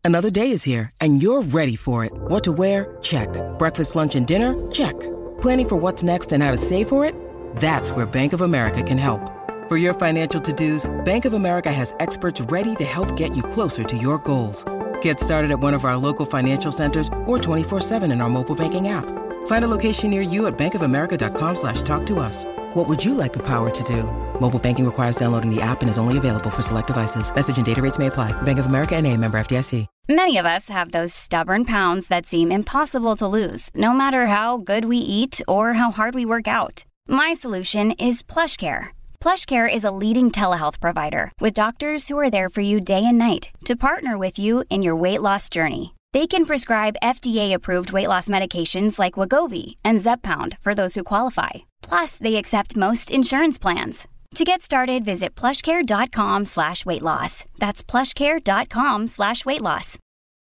Another day is here, and you're ready for it. What to wear? Check. Breakfast, lunch, and dinner? Check. Planning for what's next and how to save for it? That's where Bank of America can help. For your financial to-dos, Bank of America has experts ready to help get you closer to your goals. Get started at one of our local financial centers or 24/7 in our mobile banking app. Find a location near you at bankofamerica.com/talktous. What would you like the power to do? Mobile banking requires downloading the app and is only available for select devices. Message and data rates may apply. Bank of America N.A., member FDIC. Many of us have those stubborn pounds that seem impossible to lose, no matter how good we eat or how hard we work out. My solution is PlushCare. PlushCare is a leading telehealth provider with doctors who are there for you day and night to partner with you in your weight loss journey. They can prescribe FDA-approved weight loss medications like Wegovy and Zepbound for those who qualify. Plus, they accept most insurance plans. To get started, visit plushcare.com/weightloss. That's plushcare.com/weightloss.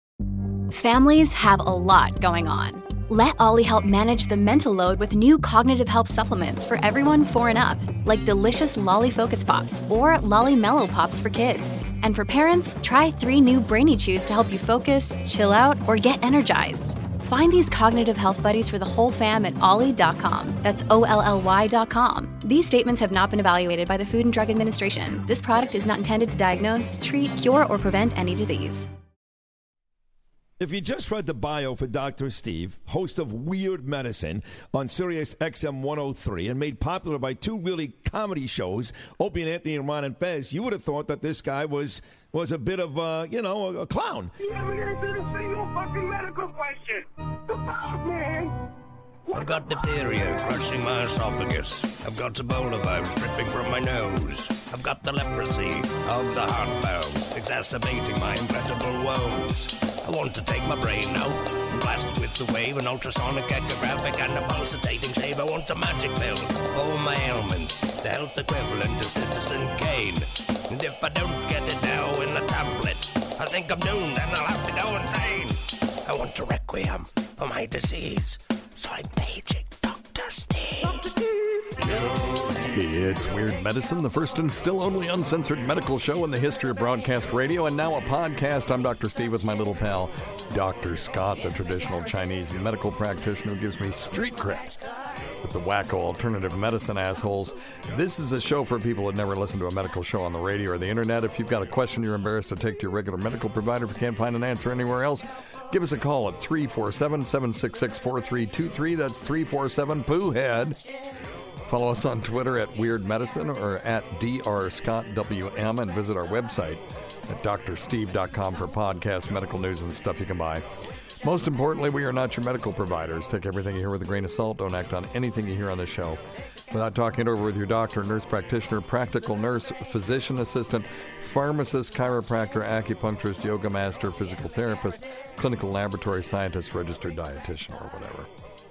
Families have a lot going on. Let Ollie help manage the mental load with new cognitive help supplements for everyone 4 and up, like delicious Lolly Focus Pops or Lolly Mellow Pops for kids. And for parents, try 3 new Brainy Chews to help you focus, chill out, or get energized. Find these cognitive health buddies for the whole fam at ollie.com. That's OLLY.com. These statements have not been evaluated by the Food and Drug Administration. This product is not intended to diagnose, treat, cure, or prevent any disease. If you just read the bio for Dr. Steve, host of Weird Medicine on Sirius XM 103 and made popular by 2 really comedy shows, Opie and Anthony and Ron and Fez, you would have thought that this guy was a bit of, a clown. You never answered a single fucking medical question. The fuck, man? I've got diphtheria crushing my esophagus. I've got Ebola virus dripping from my nose. I've got the leprosy of the heart valve, exacerbating my incredible woes. I want to take my brain out and blast it with the wave, an ultrasonic echographic and a pulsating shave. I want a magic pill for all my ailments, the health equivalent of Citizen Kane. And if I don't get it now in a tablet, I think I'm doomed and I'll have to go insane. I want a requiem for my disease, so I'm paging Dr. Steve. Dr. Steve. It's Weird Medicine, the first and still only uncensored medical show in the history of broadcast radio, and now a podcast. I'm Dr. Steve with my little pal, Dr. Scott, the traditional Chinese medical practitioner who gives me street cred with the wacko alternative medicine assholes. This is a show for people that never listened to a medical show on the radio or the internet. If you've got a question you're embarrassed to take to your regular medical provider, if you can't find an answer anywhere else, give us a call at 347-766-4323. That's 347-POO-HEAD. Follow us on Twitter at Weird Medicine or at DrScottWM, and visit our website at drsteve.com for podcasts, medical news, and stuff you can buy. Most importantly, we are not your medical providers. Take everything you hear with a grain of salt. Don't act on anything you hear on this show without talking it over with your doctor, nurse practitioner, practical nurse, physician assistant, pharmacist, chiropractor, acupuncturist, yoga master, physical therapist, clinical laboratory scientist, registered dietitian, or whatever.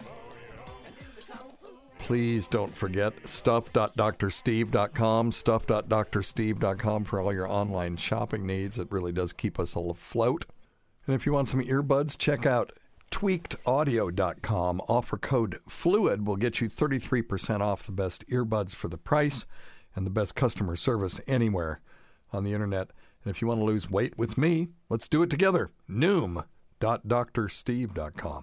Please don't forget stuff.drsteve.com, stuff.drsteve.com for all your online shopping needs. It really does keep us afloat. And if you want some earbuds, check out tweakedaudio.com. Offer code FLUID will get you 33% off the best earbuds for the price and the best customer service anywhere on the internet. And if you want to lose weight with me, let's do it together. Noom.drsteve.com.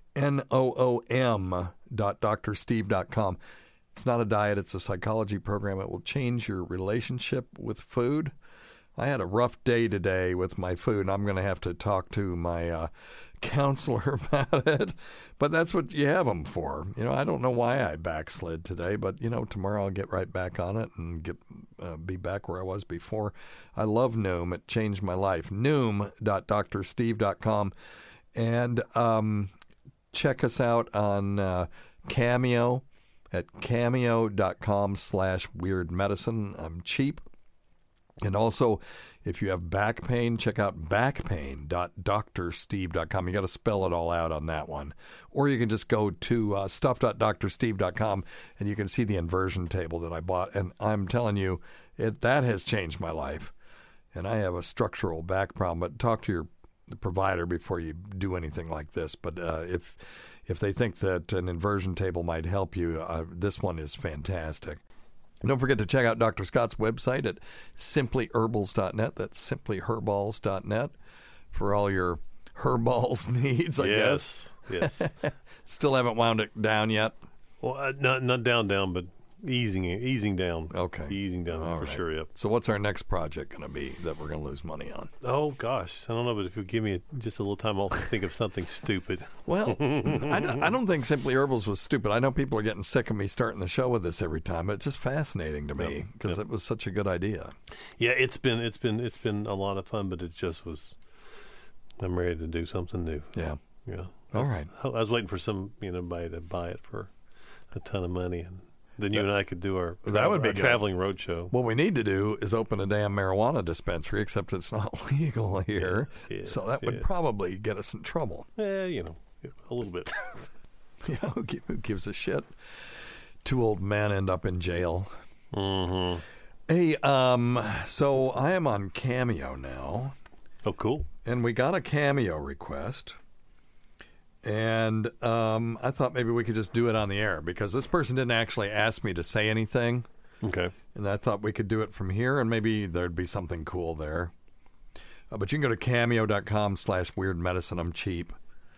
Noom.drsteve.com. It's not a diet, it's a psychology program. It will change your relationship with food. I had a rough day today with my food, and I'm going to have to talk to my counselor about it. But that's what you have them for. You know, I don't know why I backslid today, but, you know, tomorrow I'll get right back on it and be back where I was before. I love Noom. It changed my life. Noom.drsteve.com. And check us out on Cameo at cameo.com/weirdmedicine. I'm cheap. And also, if you have back pain, check out backpain.drsteve.com. You got to spell it all out on that one. Or you can just go to stuff.drsteve.com and you can see the inversion table that I bought. And I'm telling you, that has changed my life. And I have a structural back problem. But talk to your provider before you do anything like this. But if they think that an inversion table might help you, this one is fantastic. And don't forget to check out Dr. Scott's website at simplyherbals.net. That's simplyherbals.net for all your Herballs needs, I guess. Yes. Still haven't wound it down yet? Well, not down, but easing down. Okay. Easing down All for right. sure, yep. So what's our next project going to be that we're going to lose money on? Oh, gosh. I don't know, but if you give me just a little time, I'll think of something stupid. Well, I don't think Simply Herbals was stupid. I know people are getting sick of me starting the show with this every time, but it's just fascinating to me because it was such a good idea. Yeah, it's been a lot of fun, but it just was. I'm ready to do something new. Yeah. Yeah. All right. I was waiting for somebody to buy it for a ton of money, and then you and I could do our traveling road show. What we need to do is open a damn marijuana dispensary, except it's not legal here. Yes, so that would probably get us in trouble. A little bit. Yeah, who gives a shit? Two old men end up in jail. Mm-hmm. Hey, so I am on Cameo now. Oh, cool. And we got a Cameo request. And I thought maybe we could just do it on the air because this person didn't actually ask me to say anything. Okay. And I thought we could do it from here and maybe there'd be something cool there. But you can go to cameo.com/weirdmedicine. I'm cheap.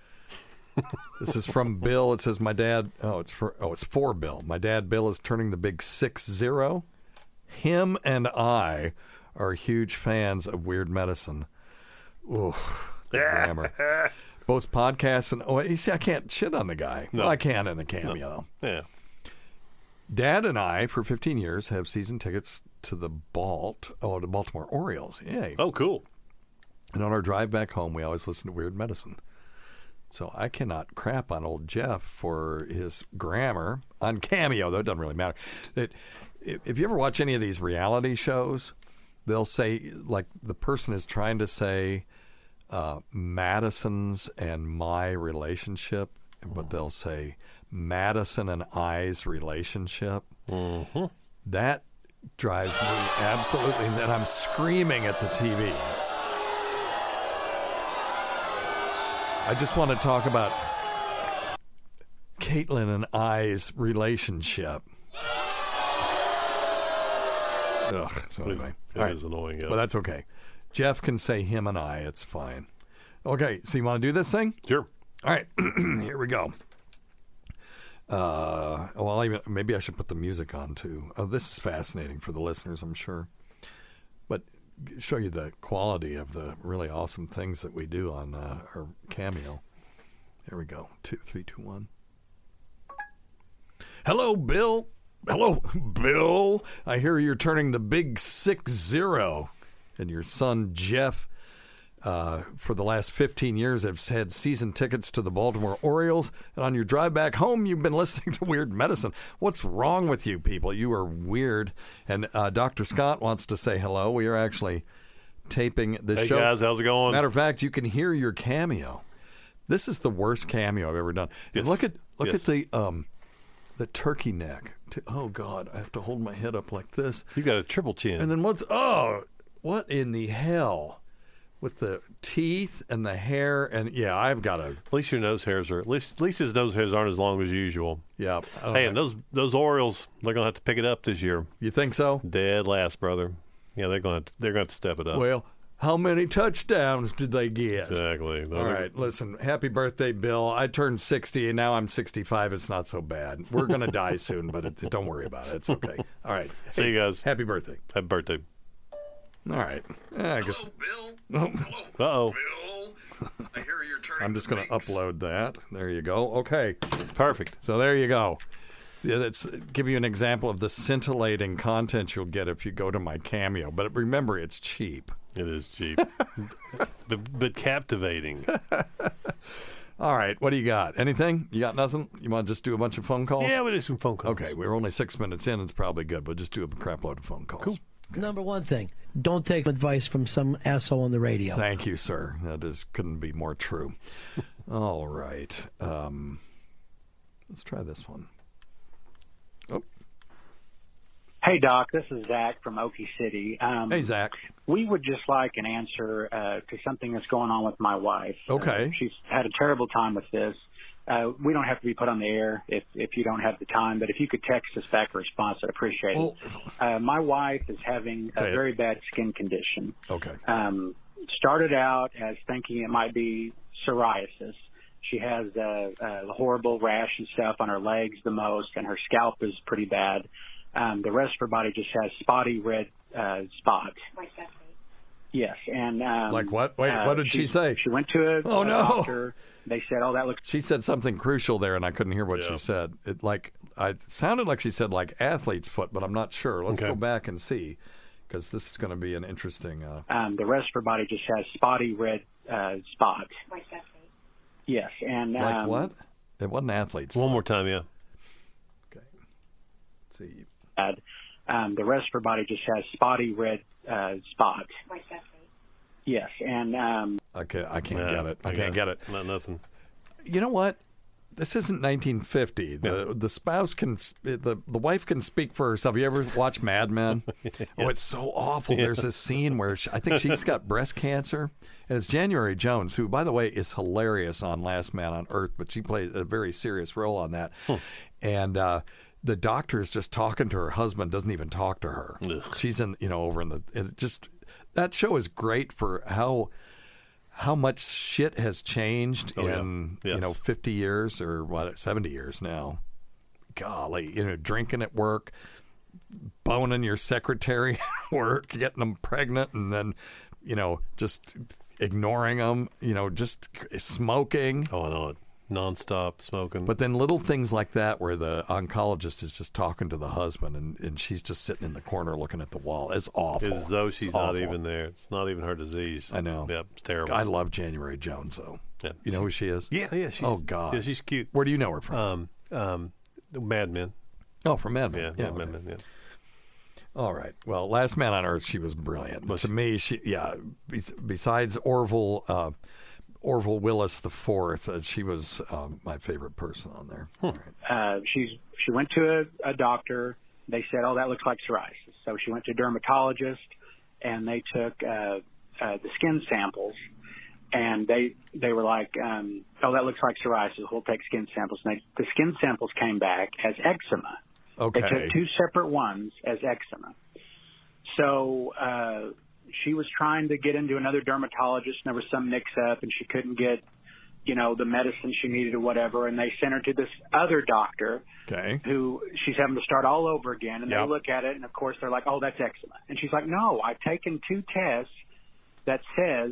This is from Bill. It says my dad. It's for Bill. My dad Bill is turning the big 60. Him and I are huge fans of Weird Medicine. Ooh, the grammar. Both podcasts and you see, I can't shit on the guy. No. Well, I can in the Cameo. No. Yeah. Dad and I, for 15 years, have season tickets to the Baltimore Orioles. Yay! Oh, cool. And on our drive back home, we always listen to Weird Medicine. So I cannot crap on old Jeff for his grammar on Cameo, though it doesn't really matter. If you ever watch any of these reality shows, they'll say, like, the person is trying to say Madison's and my relationship, but they'll say Madison and I's relationship. Mm-hmm. That drives me absolutely insane. And I'm screaming at the TV. I just want to talk about Caitlin and I's relationship. Ugh. So anyway, it is annoying. Yeah. Well, that's okay. Jeff can say him and I. It's fine. Okay, so you want to do this thing? Sure. All right, here we go. Maybe I should put the music on too. Oh, this is fascinating for the listeners, I'm sure. But show you the quality of the really awesome things that we do on our Cameo. Here we go. 2, 3, 2, 1. Hello, Bill. Hello, Bill. I hear you're turning the big 60. And your son, Jeff, for the last 15 years, have had season tickets to the Baltimore Orioles. And on your drive back home, you've been listening to Weird Medicine. What's wrong with you people? You are weird. And Dr. Scott wants to say hello. We are actually taping this show. Hey, guys. How's it going? Matter of fact, you can hear your Cameo. This is the worst Cameo I've ever done. Yes. Look at the turkey neck. Oh, God. I have to hold my head up like this. You got a triple chin. And then what in the hell with the teeth and the hair? And yeah, I've got a. At least your nose hairs are. At least his nose hairs aren't as long as usual. Yeah. Hey, and those Orioles, they're gonna have to pick it up this year. You think so? Dead last, brother. Yeah, they're going to step it up. Well, how many touchdowns did they get? Exactly. All right, listen. Happy birthday, Bill. I turned 60 and now I'm 65. It's not so bad. We're gonna die soon, but don't worry about it. It's okay. All right. See you guys. Happy birthday. Happy birthday. All right. I guess. Hello, Bill. Uh-oh. Bill, I hear you're turning. I'm just going to upload that. There you go. Okay. Perfect. So there you go. Yeah, that's give you an example of the scintillating content you'll get if you go to my Cameo. But remember, it's cheap. It is cheap, but captivating. All right. What do you got? Anything? You got nothing? You want to just do a bunch of phone calls? Yeah, we'll do some phone calls. Okay. We're only 6 minutes in. It's probably good. We'll just do a crap load of phone calls. Cool. Number one thing, don't take advice from some asshole on the radio. Thank you, sir. That couldn't be more true. All right. Let's try this one. Oh. Hey, Doc. This is Zach from Okie City. Hey, Zach. We would just like an answer to something that's going on with my wife. Okay. She's had a terrible time with this. We don't have to be put on the air if you don't have the time, but if you could text us back a response, I'd appreciate it. My wife is having a very bad skin condition. Okay. started out as thinking it might be psoriasis. She has a horrible rash and stuff on her legs the most, and her scalp is pretty bad. The rest of her body just has spotty red spots. Like that. Yes, and like what? Wait, what did she say? She went to a doctor. They said, "Oh, that looks." She said something crucial there, and I couldn't hear what she said. It sounded like she said like athlete's foot, but I'm not sure. Let's go back and see, because this is going to be an interesting. The rest of her body just has spotty red spots. Like that. Yes, and like what? It wasn't athlete's foot. One more time, yeah. Okay. Let's see. The rest of her body just has spotty red spots. Like that. Yes, and I can't get it. I can't get it. Not nothing. You know what? This isn't 1950. The spouse can, the wife can speak for herself. You ever watch Mad Men? Yes. Oh, it's so awful. There's this scene where I think she's got breast cancer, and it's January Jones, who, by the way, is hilarious on Last Man on Earth, but she plays a very serious role on that. And the doctor is just talking to her husband, doesn't even talk to her. Ugh. She's over in that show is great for how much shit has changed in 50 years or 70 years now. Golly, drinking at work, boning your secretary at work, getting them pregnant, and then just ignoring them, just smoking. Oh, I know it. Nonstop smoking. But then little things like that where the oncologist is just talking to the husband and she's just sitting in the corner looking at the wall. It's awful. As though she's not even there. It's not even her disease. I know. Yeah, it's terrible. I love January Jones, though. Yeah. You know who she is? Yeah. Oh, God. Yeah, she's cute. Where do you know her from? Mad Men. Oh, from Mad Men. Yeah, Mad Men, yeah. All right. Well, Last Man on Earth, she was brilliant. To me, besides Orville Willis IV, she was my favorite person on there. Right. She went to a doctor. They said, "Oh, that looks like psoriasis." So she went to a dermatologist, and they took the skin samples, and they were like, "Oh, that looks like psoriasis. We'll take skin samples." And the skin samples came back as eczema. Okay. They took 2 separate ones as eczema. So she was trying to get into another dermatologist, and there was some mix-up, and she couldn't get, the medicine she needed or whatever, and they sent her to this other doctor who she's having to start all over again, and they look at it, and, of course, they're like, "Oh, that's eczema." And she's like, "No, I've taken 2 tests that says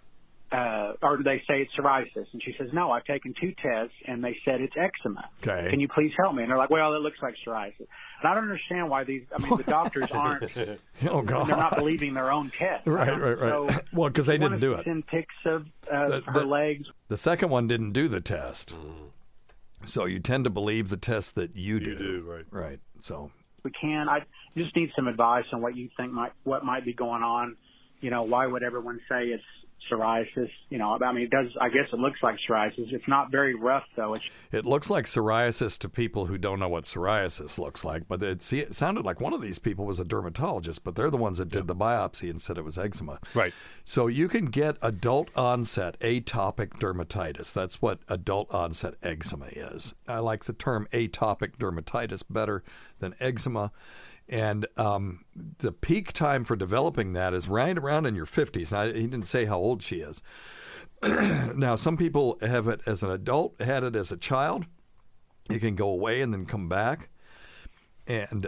or they say it's psoriasis." And she says, "No, I've taken 2 tests, and they said it's eczema. Okay. Can you please help me?" And they're like, "Well, it looks like psoriasis." And I don't understand why the doctors aren't. Oh, God. They're not believing their own test. Right. So well, because they didn't do it. Send pics of her legs. The second one didn't do the test. So you tend to believe the test that you do. Right. Right. So we can. I just need some advice on what you think might be going on. Why would everyone say it's psoriasis? It does. I guess it looks like psoriasis. It's not very rough, though. It looks like psoriasis to people who don't know what psoriasis looks like. But it sounded like one of these people was a dermatologist, but they're the ones that did the biopsy and said it was eczema. Right. So you can get adult onset atopic dermatitis. That's what adult onset eczema is. I like the term atopic dermatitis better than eczema. And the peak time for developing that is right around in your 50s. Now, he didn't say how old she is. Now, some people have it as an adult, had it as a child. It can go away and then come back. And,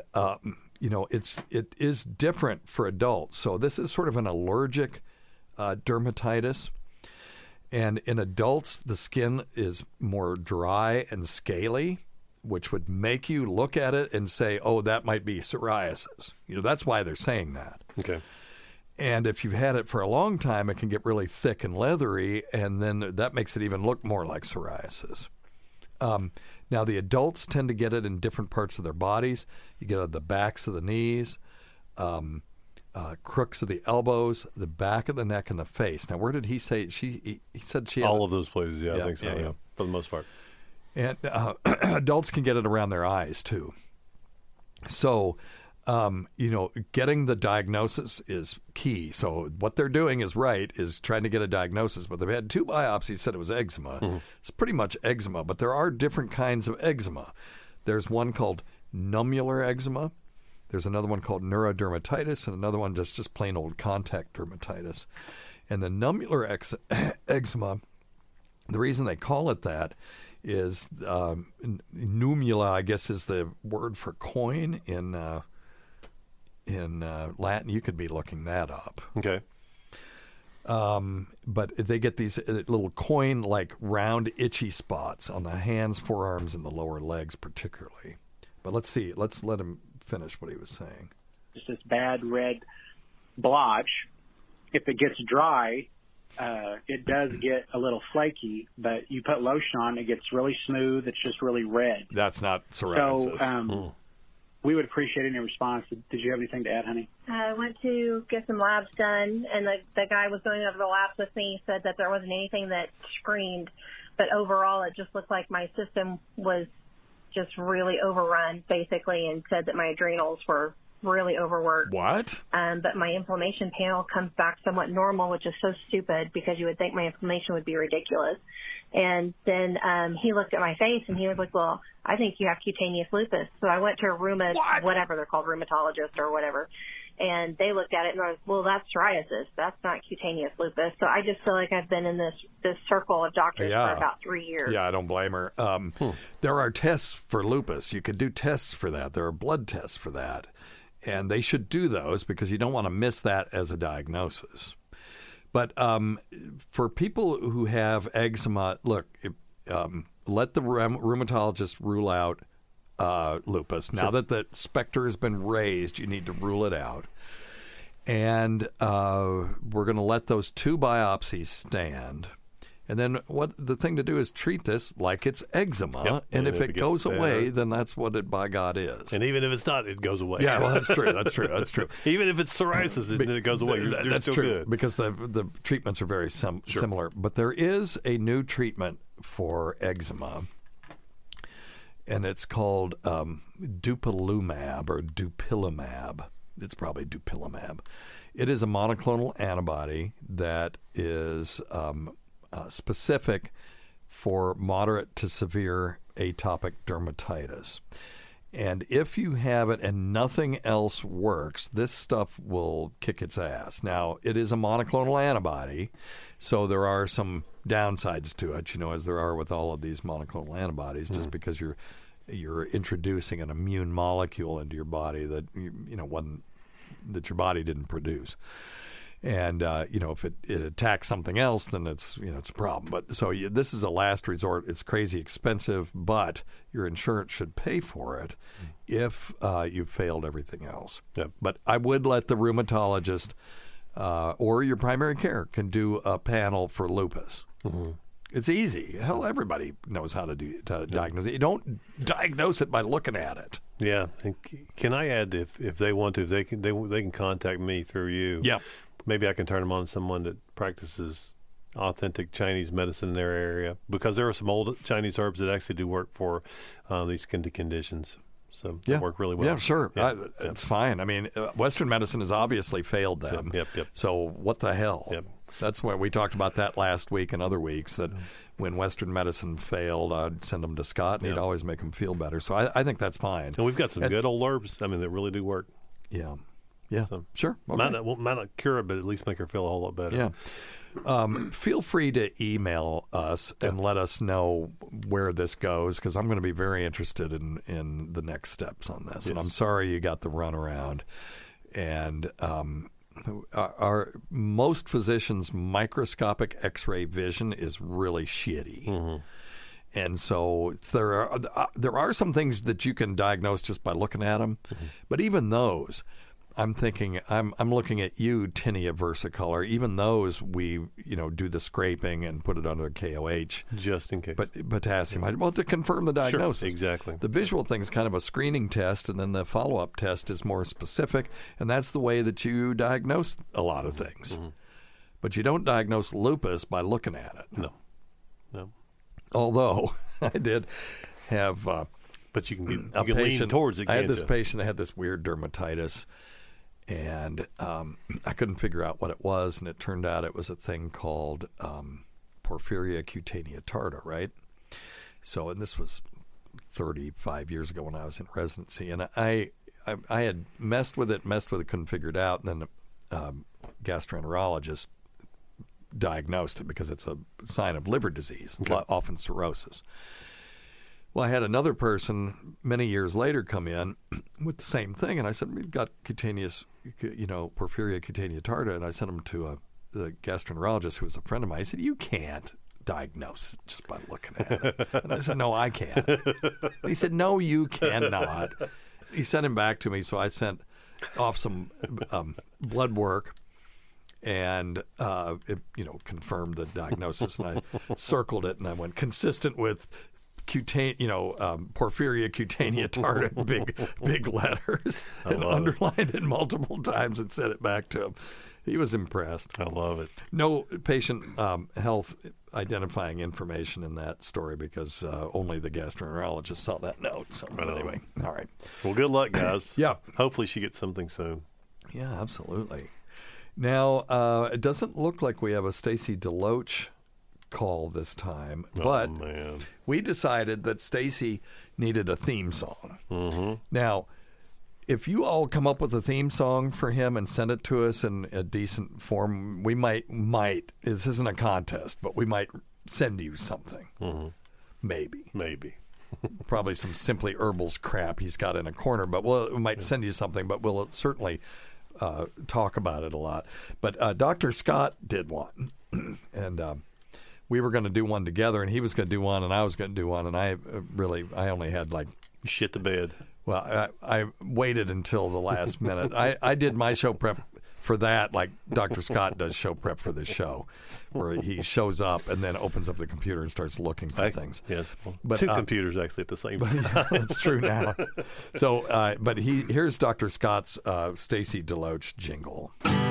it is different for adults. So this is sort of an allergic dermatitis. And in adults, the skin is more dry and scaly, which would make you look at it and say, "Oh, that might be psoriasis." That's why they're saying that. Okay. And if you've had it for a long time, it can get really thick and leathery, and then that makes it even look more like psoriasis. Now, the adults tend to get it in different parts of their bodies. You get it on the backs of the knees, crooks of the elbows, the back of the neck, and the face. Now, where did he say? He said she had all of those places, I think so, yeah, for the most part. And adults can get it around their eyes, too. So, getting the diagnosis is key. So what they're doing is trying to get a diagnosis. But they've had 2 biopsies, said it was eczema. Mm-hmm. It's pretty much eczema, but there are different kinds of eczema. There's one called nummular eczema. There's another one called neurodermatitis, and another one just plain old contact dermatitis. And the nummular eczema, the reason they call it that is numula, I guess, is the word for coin in Latin. You could be looking that up. Okay. But they get these little coin-like round itchy spots on the hands, forearms, and the lower legs particularly. But let's see. Let's let him finish what he was saying. Just this bad red blotch. If it gets dry, it does get a little flaky, but you put lotion on, it gets really smooth. It's just really red. That's not psoriasis. So we would appreciate any response. Did you have anything to add, honey? I went to get some labs done, and the guy was going over the labs with me, said that there wasn't anything that screamed, but overall it just looked like my system was just really overrun, basically, and said that my adrenals were really overworked. What? But my inflammation panel comes back somewhat normal, which is so stupid because you would think my inflammation would be ridiculous. And then he looked at my face and he was like, well, I think you have cutaneous lupus. So I went to a whatever they're called, rheumatologist or whatever. And they looked at it and I was, well, that's psoriasis. That's not cutaneous lupus. So I just feel like I've been in this circle of doctors for about 3 years. Yeah, I don't blame her. There are tests for lupus. You could do tests for that. There are blood tests for that. And they should do those because you don't want to miss that as a diagnosis. But for people who have eczema, look, let the rheumatologist rule out lupus. Now that the specter has been raised, you need to rule it out. And we're going to let those 2 biopsies stand. And then the thing to do is treat this like it's eczema. Yep. And if it goes away, then that's what it by God is. And even if it's not, it goes away. Yeah, well, that's true. That's true. That's true. Even if it's psoriasis, it goes away. That's still true good. because the treatments are very similar. But there is a new treatment for eczema, and it's called dupilumab or dupilumab. It's probably dupilumab. It is a monoclonal antibody that is specific for moderate to severe atopic dermatitis. And if you have it and nothing else works, this stuff will kick its ass. Now, it is a monoclonal antibody, so there are some downsides to it, as there are with all of these monoclonal antibodies, just because you're introducing an immune molecule into your body that one that your body didn't produce. And, if it attacks something else, then it's a problem. But so this is a last resort. It's crazy expensive, but your insurance should pay for it if you've failed everything else. Yep. But I would let the rheumatologist or your primary care can do a panel for lupus. Mm-hmm. It's easy. Hell, everybody knows how to diagnose it. You don't diagnose it by looking at it. Yeah. And can I add, if they want to, if they can contact me through you. Yeah. Maybe I can turn them on to someone that practices authentic Chinese medicine in their area, because there are some old Chinese herbs that actually do work for these conditions. So they work really well. Yeah, sure. It's fine. I mean, Western medicine has obviously failed them. Yep. So what the hell? Yep. That's where we talked about that last week and other weeks, that when Western medicine failed, I'd send them to Scott, and he'd always make them feel better. So I think that's fine. And we've got some good old herbs, that really do work. Yeah. Yeah, so sure. Okay. Might not cure it, but at least make her feel a whole lot better. Yeah. Feel free to email us and let us know where this goes, because I'm going to be very interested in the next steps on this. Yes. And I'm sorry you got the runaround. And our most physicians' microscopic X-ray vision is really shitty. Mm-hmm. And so there are some things that you can diagnose just by looking at them, but even those. I'm thinking, I'm looking at you, Tinea versicolor. Even those, we do the scraping and put it under KOH just in case. But potassium, to confirm the diagnosis. Sure, exactly. The visual thing is kind of a screening test, and then the follow-up test is more specific, and that's the way that you diagnose a lot of things. Mm-hmm. But you don't diagnose lupus by looking at it. No. Although I did have, but you can lean towards it. I had this patient that had this weird dermatitis. And I couldn't figure out what it was, and it turned out it was a thing called Porphyria cutanea tarda, right? So, and this was 35 years ago when I was in residency, and I had messed with it, couldn't figure it out, and then the gastroenterologist diagnosed it because it's a sign of liver disease, often cirrhosis. Well, I had another person many years later come in with the same thing, and I said, we've got cutaneous, porphyria cutanea tarda, and I sent him to the gastroenterologist who was a friend of mine. He said, you can't diagnose it just by looking at it. And I said, no, I can. He said, no, you cannot. He sent him back to me, so I sent off some blood work, and it confirmed the diagnosis, and I circled it, and I went consistent with porphyria cutanea tarda, big letters, and underlined it multiple times and sent it back to him. He was impressed. I love it. No patient health identifying information in that story because only the gastroenterologist saw that note. So anyway, all right. Well, good luck, guys. Yeah. Hopefully she gets something soon. Yeah, absolutely. Now, it doesn't look like we have a Stacy DeLoach call this time, but we decided that Stacy needed a theme song. Mm-hmm. Now, if you all come up with a theme song for him and send it to us in a decent form, we might, this isn't a contest, but we might send you something. Mm-hmm. Maybe. Probably some Simply Herbals crap he's got in a corner, but we might send you something, but we'll certainly talk about it a lot. But Dr. Scott did one, and we were going to do one together, and he was going to do one, and I was going to do one, and I only had You shit the bed. Well, I waited until the last minute. I did my show prep for that like Dr. Scott does show prep for this show, where he shows up and then opens up the computer and starts looking for things. Yes, but two computers actually at the same time. That's true now. So, but here's Dr. Scott's Stacy DeLoach jingle.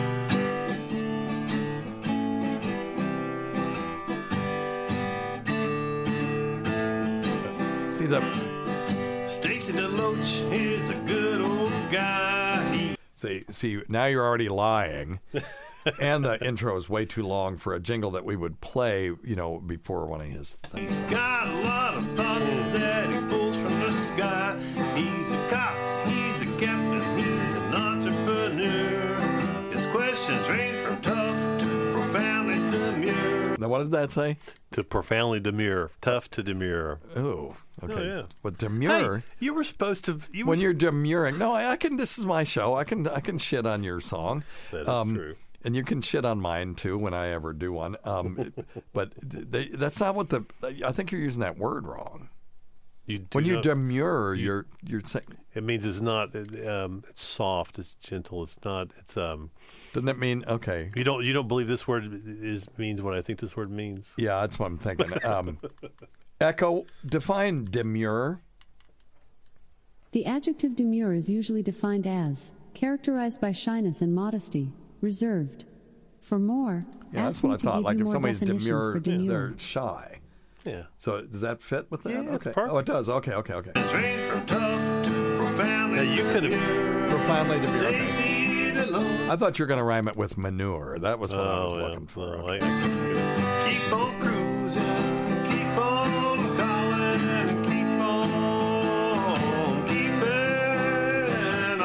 See the... Stacy DeLoach is a good old guy. See, now you're already lying. And the intro is way too long for a jingle that we would play, before one of his things. He's got a lot of thoughts that he pulls from the sky. He's a cop, he's a captain, he's an entrepreneur. His questions range from tough to profoundly demure. Now, what did that say? To profoundly demure. Tough to demure. Oh, okay. Oh, yeah. But demure. Hey, you were supposed to. You're demurring. No, I can. This is my show. I can shit on your song. That is true. And you can shit on mine too when I ever do one. But that's not what I think you're using that word wrong. When you demure, you're saying it means it's not. It's soft. It's gentle. It's not. It's Doesn't it mean okay? You don't believe this word means what I think this word means? Yeah, that's what I'm thinking. Echo, define demure. The adjective demure is usually defined as characterized by shyness and modesty, reserved. For more, yeah, that's what I thought. Like if somebody's demure, they're shy. Yeah. So does that fit with that? Yeah, okay. It's perfect. Oh, it does. Okay. From tough to profoundly. Yeah, you could have profoundly demure. Okay. I thought you were going to rhyme it with manure. That was what I was looking for. No, keep on cruising, keep on calling, and keep on keeping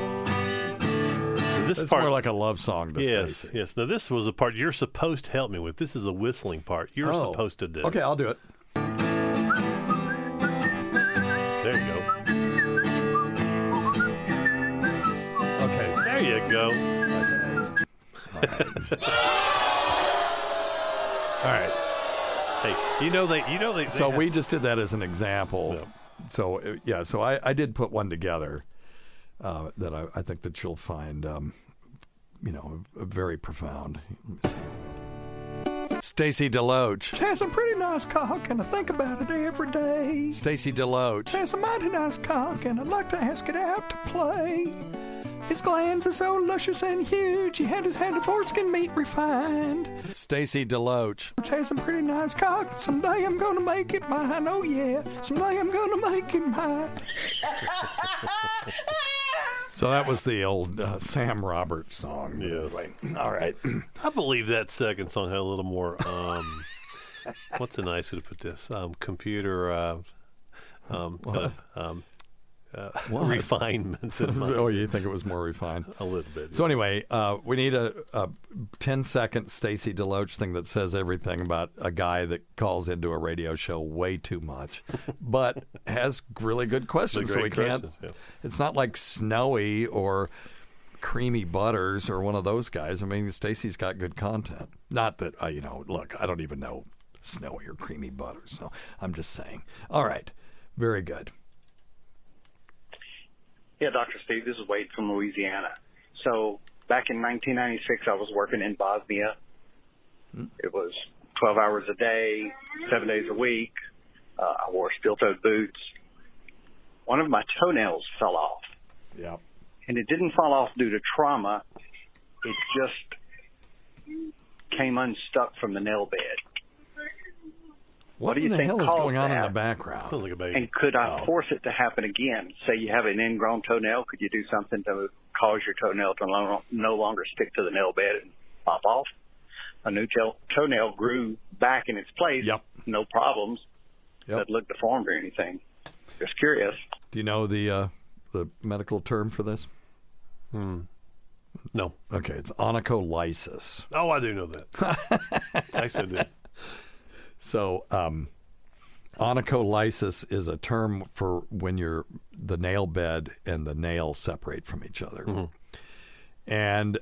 on. This it's part, more like a love song to Stacy. Yes. Now this was a part you're supposed to help me with. This is a whistling part. You're supposed to do. Okay, I'll do it. There you go. Okay. There you go. All right. Hey, you know they. So we just did that as an example. Yeah. So so I did put one together that I think that you'll find, very profound. Let me see. Stacy DeLoach has a pretty nice cock, and I think about it every day. Stacy DeLoach has a mighty nice cock, and I'd like to ask it out to play. His glands are so luscious and huge, he had his hand of foreskin meat refined. Stacy DeLoach has a pretty nice cock. Someday I'm gonna make it mine. Oh yeah, someday I'm gonna make it mine. So that was the old Sam Roberts song. Yes. All right. I believe that second song had a little more. What's a nice way to put this? Computer. refinement. Than mine. Oh, you think it was more refined? A little bit. So anyway, we need a 10-second Stacey Deloach thing that says everything about a guy that calls into a radio show way too much, but has really good questions. So we can't. Yeah. It's not like Snowy or Creamy Butters or one of those guys. I mean, Stacey's got good content. Not that look, I don't even know Snowy or Creamy Butters, so I'm just saying. All right, very good. Yeah, Dr. Steve, this is Wade from Louisiana. So back in 1996, I was working in Bosnia. It was 12 hours a day, 7 days a week. I wore steel-toed boots. One of my toenails fell off. Yep. And it didn't fall off due to trauma. It just came unstuck from the nail bed. What do you in the think hell is caused going on in that? the background? Sounds like a baby. And could I force it to happen again? Say you have an ingrown toenail, could you do something to cause your toenail to no longer stick to the nail bed and pop off? A new toenail grew back in its place. Yep. No problems. Yep. Doesn't look deformed or anything. Just curious. Do you know the medical term for this? No. Okay, it's onycholysis. Oh, I do know that. I said that. So, onycholysis is a term for when the nail bed and the nail separate from each other. Mm-hmm. And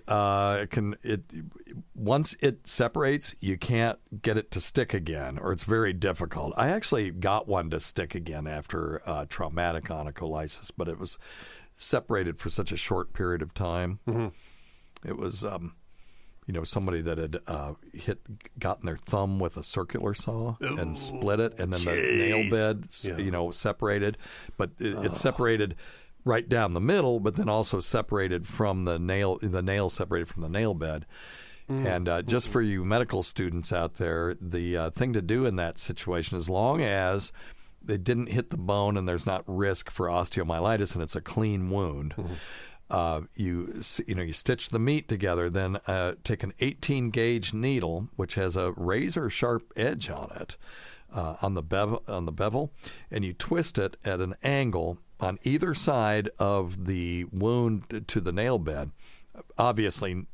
once it separates, you can't get it to stick again, or it's very difficult. I actually got one to stick again after traumatic onycholysis, but it was separated for such a short period of time. Mm-hmm. It was somebody that had gotten their thumb with a circular saw and split it, and then the nail bed, separated. But it separated right down the middle, but then also separated from the nail separated from the nail bed. And just for you medical students out there, the thing to do in that situation, as long as they didn't hit the bone and there's not risk for osteomyelitis and it's a clean wound, you stitch the meat together, then take an 18-gauge needle, which has a razor-sharp edge on it, on the bevel, and you twist it at an angle on either side of the wound to the nail bed. Obviously,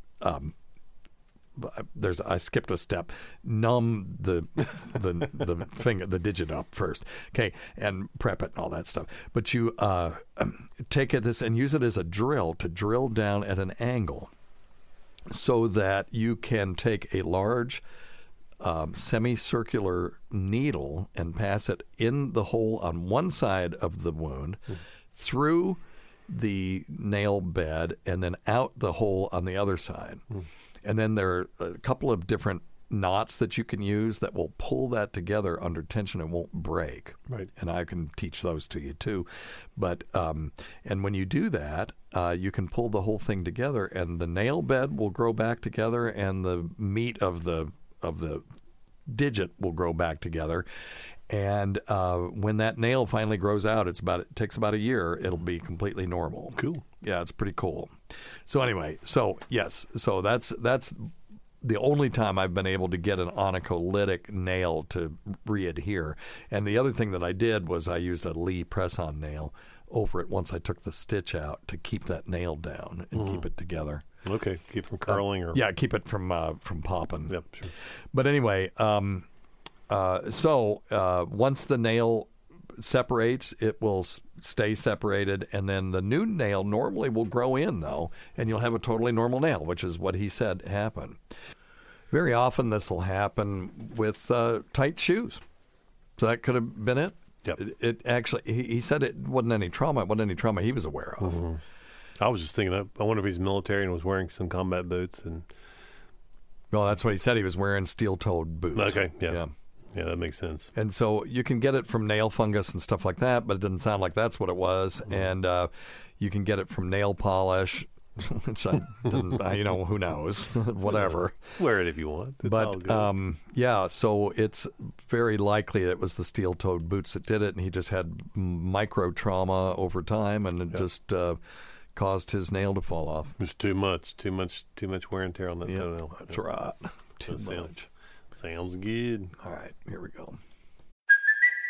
I skipped a step. Numb the finger, the digit up first, okay, and prep it and all that stuff. But you take this and use it as a drill to drill down at an angle, so that you can take a large semicircular needle and pass it in the hole on one side of the wound, through the nail bed, and then out the hole on the other side. And then there are a couple of different knots that you can use that will pull that together under tension and won't break. Right. And I can teach those to you too. But and when you do that, you can pull the whole thing together, and the nail bed will grow back together, and the meat of the digit will grow back together. And when that nail finally grows out, it takes about a year. It'll be completely normal. Cool. Yeah, it's pretty cool. So anyway, yes, that's the only time I've been able to get an onycholytic nail to readhere. And the other thing that I did was I used a Lee press-on nail over it once I took the stitch out to keep that nail down and keep it together. Okay, keep it from curling keep it from popping. Yep, sure. But anyway, once the nail separates, it will stay separated, and then the new nail normally will grow in, though, and you'll have a totally normal nail, which is what he said happened. Very often this will happen with tight shoes. So that could have been it. Yep. It actually, he said it wasn't any trauma. It wasn't any trauma he was aware of. Mm-hmm. I was just thinking, I wonder if he's military and was wearing some combat boots. Well, that's what he said. He was wearing steel-toed boots. Okay, yeah. Yeah, that makes sense. And so you can get it from nail fungus and stuff like that, but it doesn't sound like that's what it was. And you can get it from nail polish, which I didn't, who knows, whatever. Wear it if you want. It's all good. So it's very likely it was the steel-toed boots that did it, and he just had micro trauma over time, and it just caused his nail to fall off. There's too much wear and tear on that toenail. That's right. Too much. Sounds good. All right, here we go. Hey,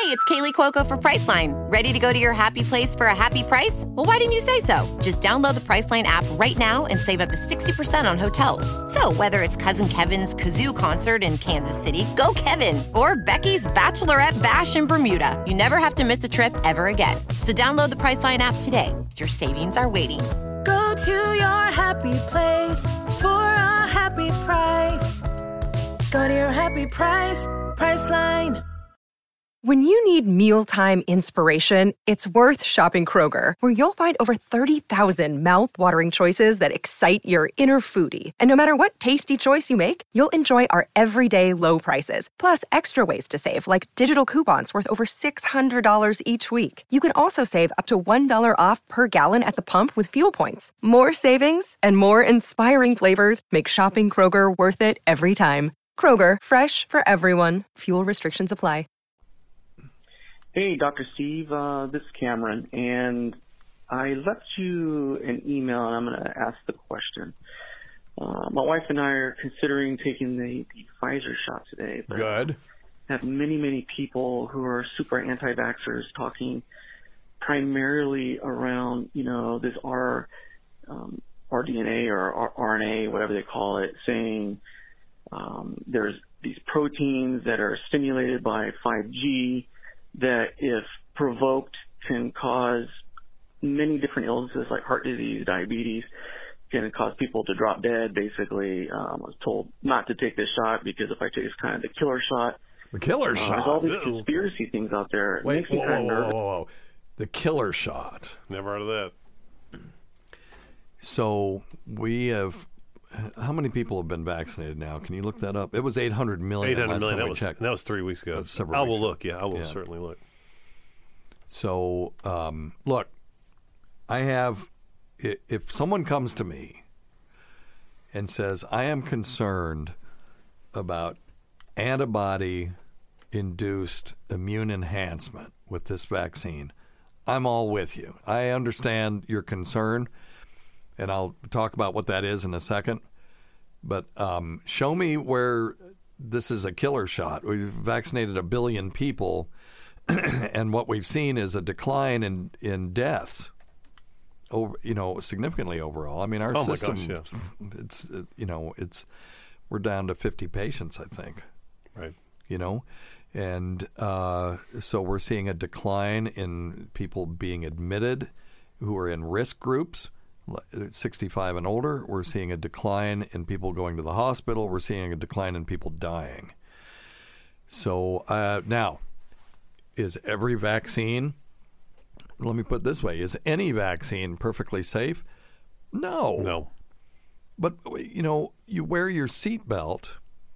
Hey, it's Kaylee Cuoco for Priceline. Ready to go to your happy place for a happy price? Well, why didn't you say so? Just download the Priceline app right now and save up to 60% on hotels. So whether it's Cousin Kevin's Kazoo Concert in Kansas City, go Kevin, or Becky's Bachelorette Bash in Bermuda, you never have to miss a trip ever again. So download the Priceline app today. Your savings are waiting. Go to your happy place for a happy price. Go to your happy price, Priceline. When you need mealtime inspiration, it's worth shopping Kroger, where you'll find over 30,000 mouth-watering choices that excite your inner foodie. And no matter what tasty choice you make, you'll enjoy our everyday low prices, plus extra ways to save, like digital coupons worth over $600 each week. You can also save up to $1 off per gallon at the pump with fuel points. More savings and more inspiring flavors make shopping Kroger worth it every time. Kroger, fresh for everyone. Fuel restrictions apply. Hey, Dr. Steve, this is Cameron, and I left you an email, and I'm going to ask the question. My wife and I are considering taking the Pfizer shot today. But Good. I have many people who are super anti-vaxxers talking primarily around, this rDNA or RNA, whatever they call it, saying there's these proteins that are stimulated by 5G that, if provoked, can cause many different illnesses like heart disease, diabetes, can cause people to drop dead, basically. I was told not to take this shot because if I take it's kind of the killer shot. The killer shot? There's all these conspiracy things out there. It makes me kind of nervous. Whoa. The killer shot. Never heard of that. So we have... How many people have been vaccinated now? Can you look that up? It was 800 million. 800 last million. time we checked. That was 3 weeks ago. I will look. Yeah, I will certainly look. So, look, I have, if someone comes to me and says, I am concerned about antibody-induced immune enhancement with this vaccine, I'm all with you. I understand your concern, and I'll talk about what that is in a second. But show me where this is a killer shot. We've vaccinated 1 billion people, and what we've seen is a decline in deaths, significantly overall. I mean, our system, we're down to 50 patients, I think. Right. And so we're seeing a decline in people being admitted who are in risk groups. 65 and older, we're seeing a decline in people going to the hospital. We're seeing a decline in people dying. So now, is every vaccine, let me put it this way, is any vaccine perfectly safe? No. But, you wear your seatbelt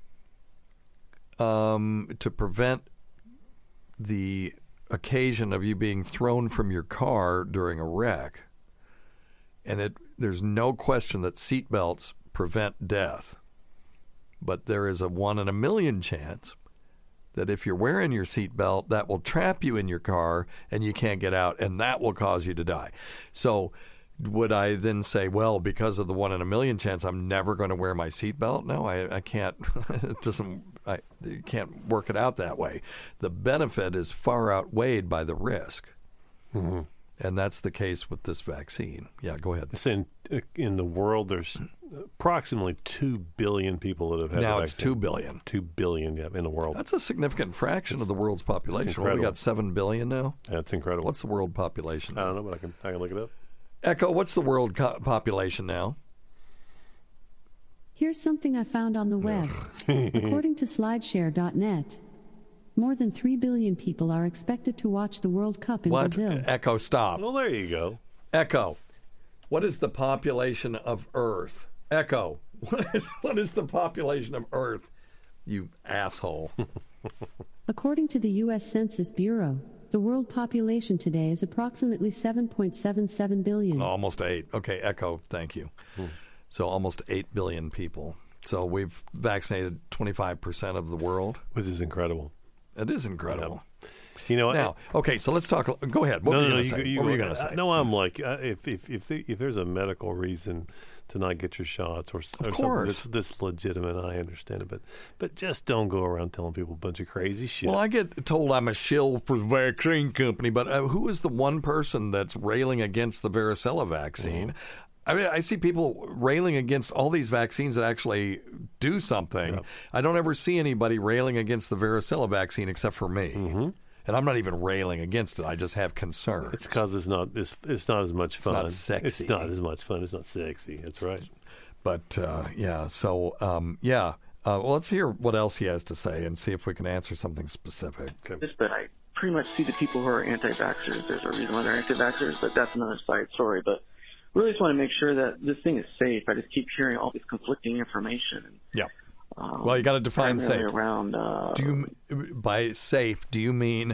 to prevent the occasion of you being thrown from your car during a wreck. And there's no question that seatbelts prevent death. But there is a 1 in a million chance that if you're wearing your seatbelt, that will trap you in your car and you can't get out, and that will cause you to die. So would I then say, well, because of the 1 in a million chance, I'm never going to wear my seatbelt? No, I can't. You can't work it out that way. The benefit is far outweighed by the risk. Mm-hmm. And that's the case with this vaccine. Yeah, go ahead. In the world, there's approximately 2 billion people that have had now the it's vaccine. 2 billion. 2 billion, in the world. That's a significant fraction of the world's population. We got 7 billion now. That's incredible. What's the world population now? I don't know, but I can look it up. Echo, what's the world population now? Here's something I found on the web. According to slideshare.net, more than 3 billion people are expected to watch the World Cup in Brazil. Echo, stop. Well, there you go. Echo, what is the population of Earth? Echo, what is the population of Earth? You asshole. According to the U.S. Census Bureau, the world population today is approximately 7.77 billion. Almost 8. Okay, Echo, thank you. So almost 8 billion people. So we've vaccinated 25% of the world. Which is incredible. It is incredible. Now, okay, so let's talk. Go ahead. What were you going to say? No, I'm like, if there's a medical reason to not get your shots or something course. that's legitimate. I understand it, but just don't go around telling people a bunch of crazy shit. Well, I get told I'm a shill for the vaccine company, but who is the one person that's railing against the varicella vaccine? I mean, I see people railing against all these vaccines that actually do something. Yep. I don't ever see anybody railing against the varicella vaccine except for me. Mm-hmm. And I'm not even railing against it. I just have concerns. It's because it's not as much fun. It's not sexy. It's not as much fun. It's not sexy. That's right. But, yeah, so, well, let's hear what else he has to say and see if we can answer something specific. But I pretty much see the people who are anti-vaxxers. There's a reason why they're anti-vaxxers, but that's another side story. But really just want to make sure that this thing is safe. I just keep hearing all this conflicting information. Yeah. Well, you got to define safe. Around, by safe, do you mean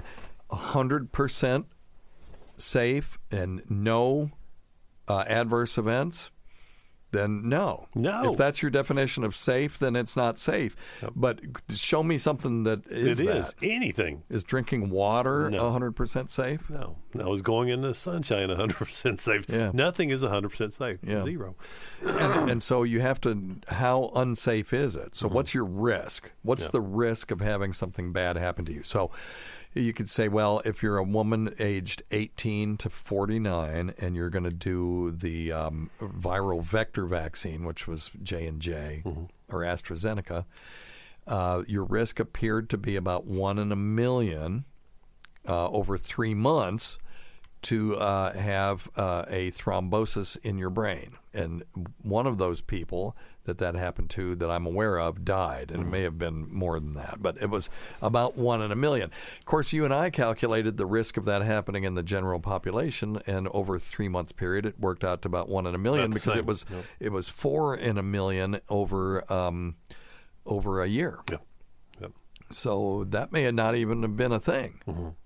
100% safe and no adverse events? Then no. If that's your definition of safe, then it's not safe. Yep. But show me something that is it that. Is anything. Is drinking water 100% safe? No. Is going in the sunshine 100% safe? Yeah. Nothing is 100% safe. Yeah. Zero. And so you have to, how unsafe is it? So what's your risk? What's the risk of having something bad happen to you? So you could say, well, if you're a woman aged 18 to 49 and you're going to do the viral vector vaccine, which was J&J or AstraZeneca, your risk appeared to be about 1 in a million over 3 months to have a thrombosis in your brain. And one of those people that happened to that I'm aware of died, and it may have been more than that, but it was about 1 in a million. Of course, you and I calculated the risk of that happening in the general population, and over a 3-month period, it worked out to about 1 in a million because it was 4 in a million over a year. Yep. So that may have not even have been a thing.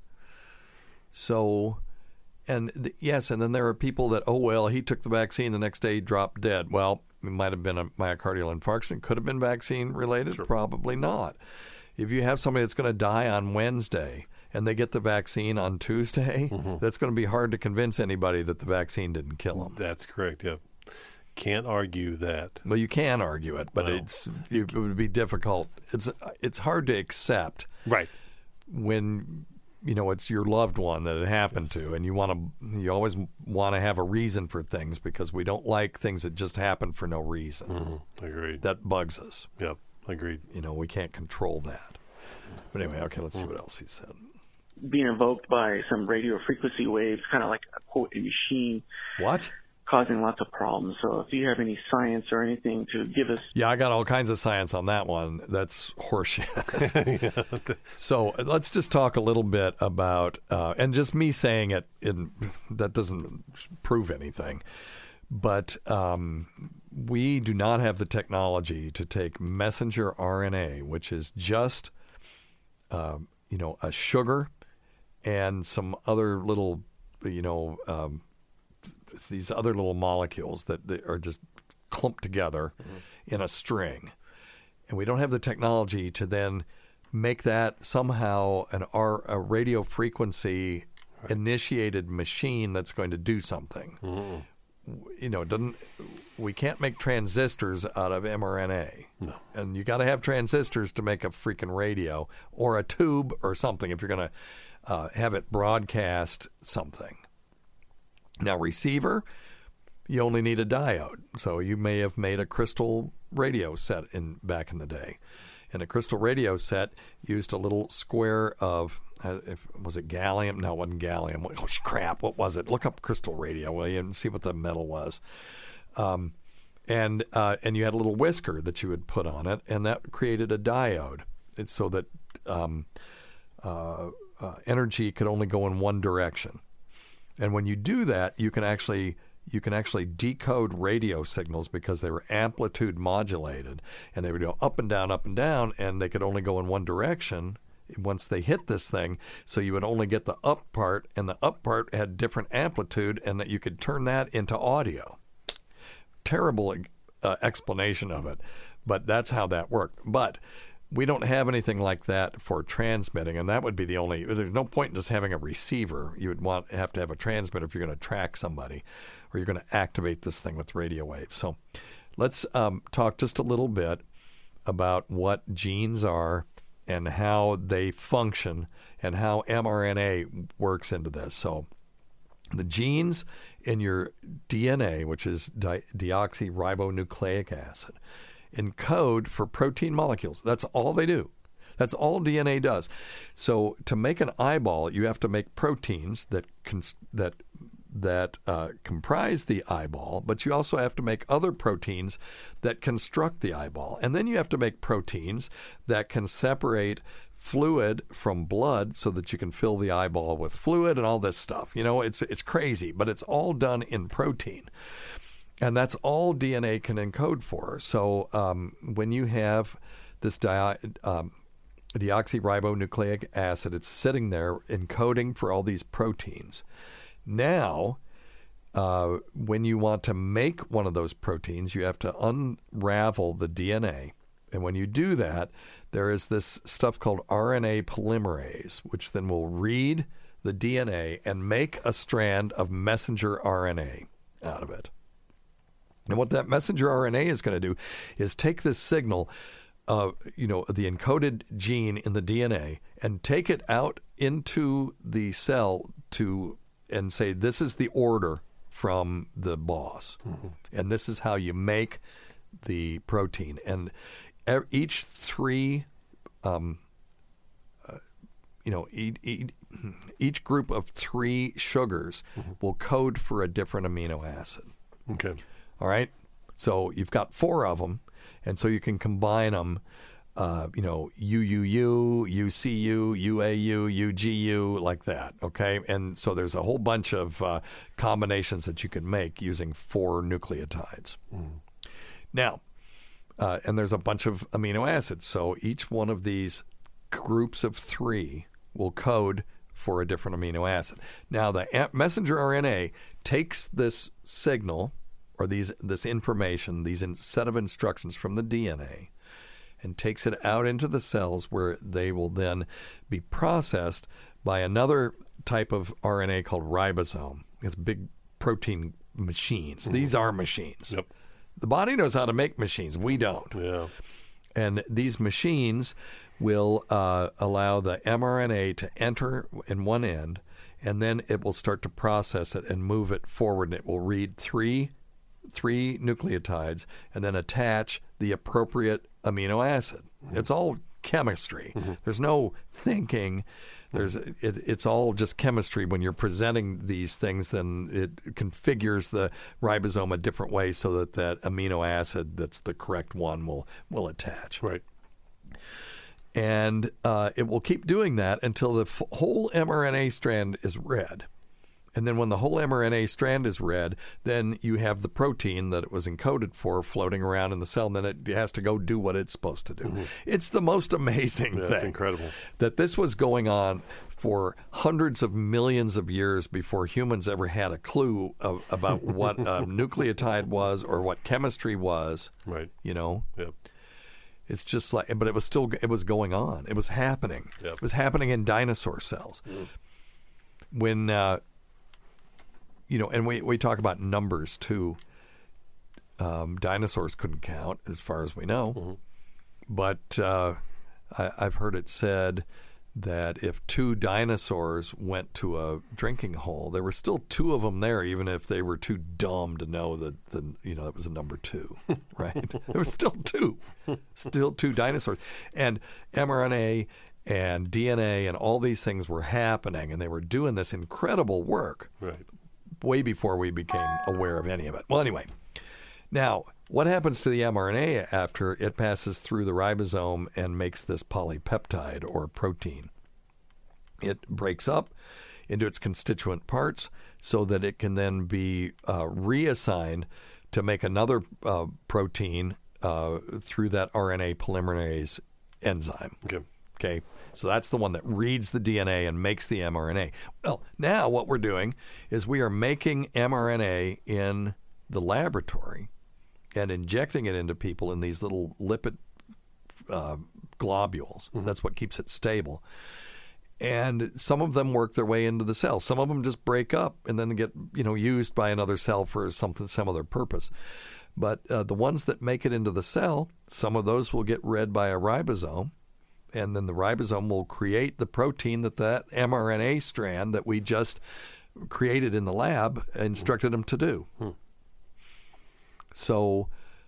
So. And yes, and then there are people that, he took the vaccine, the next day he dropped dead. Well, it might have been a myocardial infarction. It could have been vaccine related. Sure. Probably not. If you have somebody that's going to die on Wednesday and they get the vaccine on Tuesday, that's going to be hard to convince anybody that the vaccine didn't kill them. That's correct, yeah. Can't argue that. Well, you can argue it, but it would be difficult. It's hard to accept. Right. When it's your loved one that it happened to, and you always want to have a reason for things because we don't like things that just happen for no reason. Agreed. That bugs us. Yep, agreed. We can't control that. But anyway, okay, let's see what else he said. Being invoked by some radio frequency waves, kind of like a quote a machine. What? Causing lots of problems. So if you have any science or anything to give us... Yeah, I got all kinds of science on that one. That's horseshit. So let's just talk a little bit about, and just me saying it, that doesn't prove anything, but we do not have the technology to take messenger RNA, which is just, a sugar and some other little, these other little molecules that are just clumped together in a string. And we don't have the technology to then make that somehow a radio frequency initiated machine that's going to do something. We can't make transistors out of mRNA. No. And you got to have transistors to make a freaking radio or a tube or something if you're going to have it broadcast something. Now, receiver, you only need a diode. So you may have made a crystal radio set back in the day. And a crystal radio set used a little square of, was it gallium? No, it wasn't gallium. Oh, crap, what was it? Look up crystal radio, will you, and see what the metal was. And you had a little whisker that you would put on it, and that created a diode. It's so that energy could only go in one direction. And when you do that, you can actually decode radio signals because they were amplitude modulated, and they would go up and down, and they could only go in one direction once they hit this thing. So you would only get the up part, and the up part had different amplitude, and that you could turn that into audio. Terrible explanation of it, but that's how that worked. But we don't have anything like that for transmitting, and that would be the only. There's no point in just having a receiver. You would have to have a transmitter if you're going to track somebody, or you're going to activate this thing with radio waves. So let's talk just a little bit about what genes are and how they function and how mRNA works into this. So the genes in your DNA, which is deoxyribonucleic acid, encode for protein molecules. That's all they do. That's all DNA does. So to make an eyeball, you have to make proteins that comprise the eyeball, but you also have to make other proteins that construct the eyeball. And then you have to make proteins that can separate fluid from blood so that you can fill the eyeball with fluid and all this stuff. You know, it's crazy, but it's all done in protein. And that's all DNA can encode for. So when you have this deoxyribonucleic acid, it's sitting there encoding for all these proteins. Now, when you want to make one of those proteins, you have to unravel the DNA. And when you do that, there is this stuff called RNA polymerase, which then will read the DNA and make a strand of messenger RNA out of it. And what that messenger RNA is going to do is take this signal, the encoded gene in the DNA, and take it out into the cell and say, this is the order from the boss. Mm-hmm. And this is how you make the protein. And each three, each group of 3 sugars will code for a different amino acid. Okay. All right? So you've got 4 of them, and so you can combine them, UUU, UCU, UAU, UGU, like that, okay? And so there's a whole bunch of combinations that you can make using 4 nucleotides. Mm. Now, and there's a bunch of amino acids, so each one of these groups of 3 will code for a different amino acid. Now, the messenger RNA takes this signal, or this information, these set of instructions from the DNA, and takes it out into the cells where they will then be processed by another type of RNA called ribosome. It's big protein machines. Mm-hmm. These are machines. Yep. The body knows how to make machines. We don't. Yeah. And these machines will allow the mRNA to enter in one end, and then it will start to process it and move it forward, and it will read three nucleotides and then attach the appropriate amino acid. Mm-hmm. It's all chemistry. Mm-hmm. There's no thinking. It's all just chemistry. When you're presenting these things, then it configures the ribosome a different way so that amino acid that's the correct one will attach. Right. And it will keep doing that until the whole mRNA strand is read. And then when the whole mRNA strand is read, then you have the protein that it was encoded for floating around in the cell, and then it has to go do what it's supposed to do. Mm-hmm. It's the most amazing thing. It's incredible. That this was going on for hundreds of millions of years before humans ever had a clue about what a nucleotide was or what chemistry was. Right. You know? Yep. It's just like, but it was going on. It was happening. Yep. It was happening in dinosaur cells. Mm-hmm. When... and we talk about numbers too. Dinosaurs couldn't count, as far as we know. Mm-hmm. But I've heard it said that if 2 dinosaurs went to a drinking hole, there were still 2 of them there, even if they were too dumb to know that it was a number 2, right? There were still 2 dinosaurs, and mRNA and DNA and all these things were happening, and they were doing this incredible work. Right. Way before we became aware of any of it. Well, anyway, now what happens to the mRNA after it passes through the ribosome and makes this polypeptide or protein? It breaks up into its constituent parts so that it can then be reassigned to make another protein through that RNA polymerase enzyme. Okay, so that's the one that reads the DNA and makes the mRNA. Well, now what we're doing is we are making mRNA in the laboratory and injecting it into people in these little lipid globules. That's what keeps it stable. And some of them work their way into the cell. Some of them just break up and then get used by another cell for some other purpose. But the ones that make it into the cell, some of those will get read by a ribosome, and then the ribosome will create the protein that mRNA strand that we just created in the lab instructed them to do. So,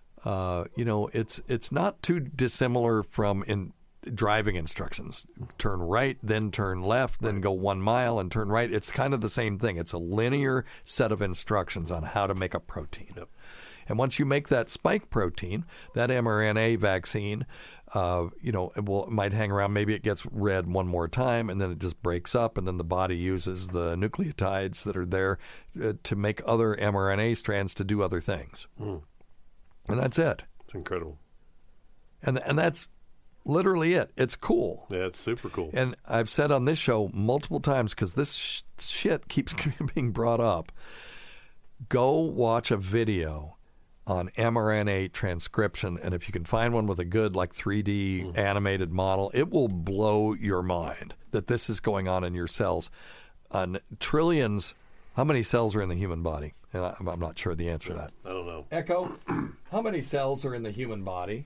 it's not too dissimilar from in driving instructions. Turn right, then turn left, then go 1 mile and turn right. It's kind of the same thing. It's a linear set of instructions on how to make a protein. Yep. And once you make that spike protein, that mRNA vaccine, it might hang around. Maybe it gets read one more time, and then it just breaks up, and then the body uses the nucleotides that are there to make other mRNA strands to do other things. And that's it. It's incredible. And that's literally it. It's cool. Yeah, it's super cool. And I've said on this show multiple times, because this shit keeps being brought up, go watch a video on mRNA transcription, and if you can find one with a good 3D animated model, it will blow your mind that this is going on in your cells. On trillions, how many cells are in the human body? And I'm not sure the answer to that. I don't know. Echo, how many cells are in the human body?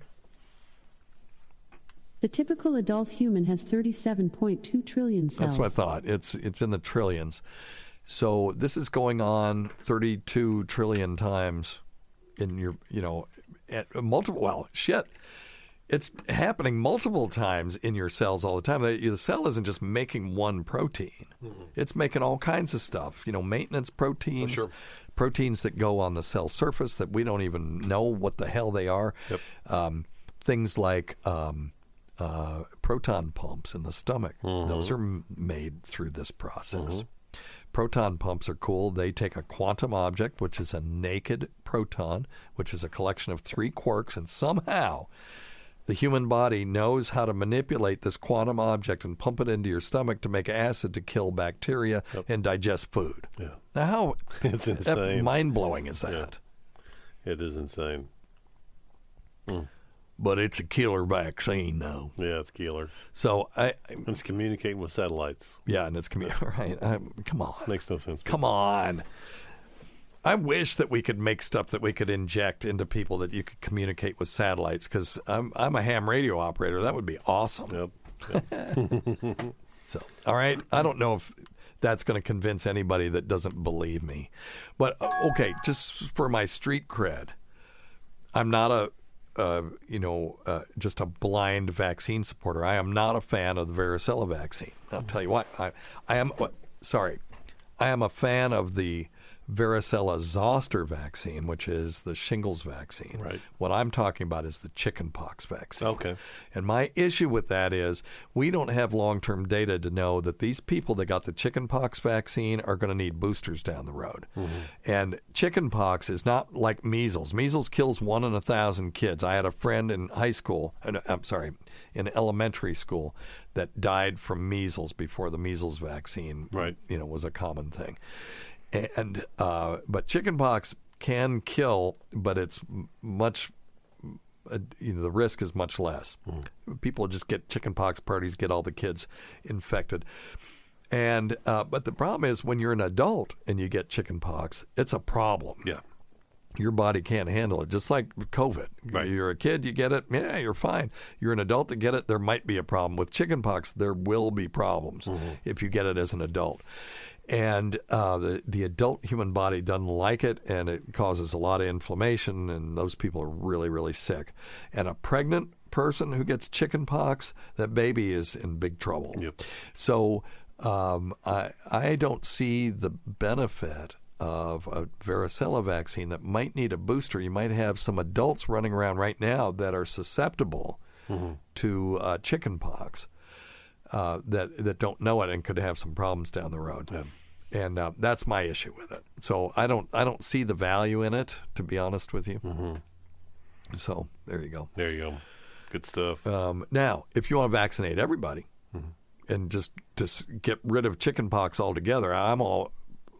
The typical adult human has 37.2 trillion cells. That's what I thought. It's in the trillions. So this is going on 32 trillion times in your, at multiple, it's happening multiple times in your cells all the time. The cell isn't just making one protein. It's making all kinds of stuff, maintenance proteins, proteins that go on the cell surface that we don't even know what the hell they are. Yep. Things like proton pumps in the stomach. Those are made through this process. Proton pumps are cool. They take a quantum object, which is a naked proton, which is a collection of 3 quarks, and somehow the human body knows how to manipulate this quantum object and pump it into your stomach to make acid to kill bacteria and digest food. Yeah. Now, how it's insane. Mind-blowing is that? Yeah. It is insane. But it's a killer vaccine, though. Yeah, it's killer. So it's communicating with satellites. Yeah, and it's right. Come on, makes no sense. Come on. I wish that we could make stuff that we could inject into people that you could communicate with satellites. Because I'm a ham radio operator. That would be awesome. Yep. So, all right. I don't know if that's going to convince anybody that doesn't believe me. But okay, just for my street cred, I'm not just a blind vaccine supporter. I am not a fan of the varicella vaccine. I'll tell you what. I am a fan of the varicella zoster vaccine, which is the shingles vaccine. Right. What I'm talking about is the chickenpox vaccine. Okay. And my issue with that is we don't have long-term data to know that these people that got the chickenpox vaccine are going to need boosters down the road. And chickenpox is not like measles. Measles kills 1 in 1,000 kids. I had a friend in in elementary school that died from measles before the measles vaccine was a common thing. And but chickenpox can kill, but it's much the risk is much less. People just get chickenpox parties, get all the kids infected, and but the problem is when you're an adult and you get chickenpox, it's a problem. Yeah. Your body can't handle it, just like COVID. Right. You're a kid, you get it, yeah, you're fine. You're an adult that get it, there might be a problem. With chickenpox, there will be problems if you get it as an adult. And the adult human body doesn't like it, and it causes a lot of inflammation, and those people are really, really sick. And a pregnant person who gets chickenpox, that baby is in big trouble. Yep. So I don't see the benefit of a varicella vaccine that might need a booster. You might have some adults running around right now that are susceptible to chickenpox. That don't know it and could have some problems down the road. Yeah. And that's my issue with it. So I don't see the value in it, to be honest with you. So there you go. There you go. Good stuff. Now, if you want to vaccinate everybody and just get rid of chickenpox altogether, I'm all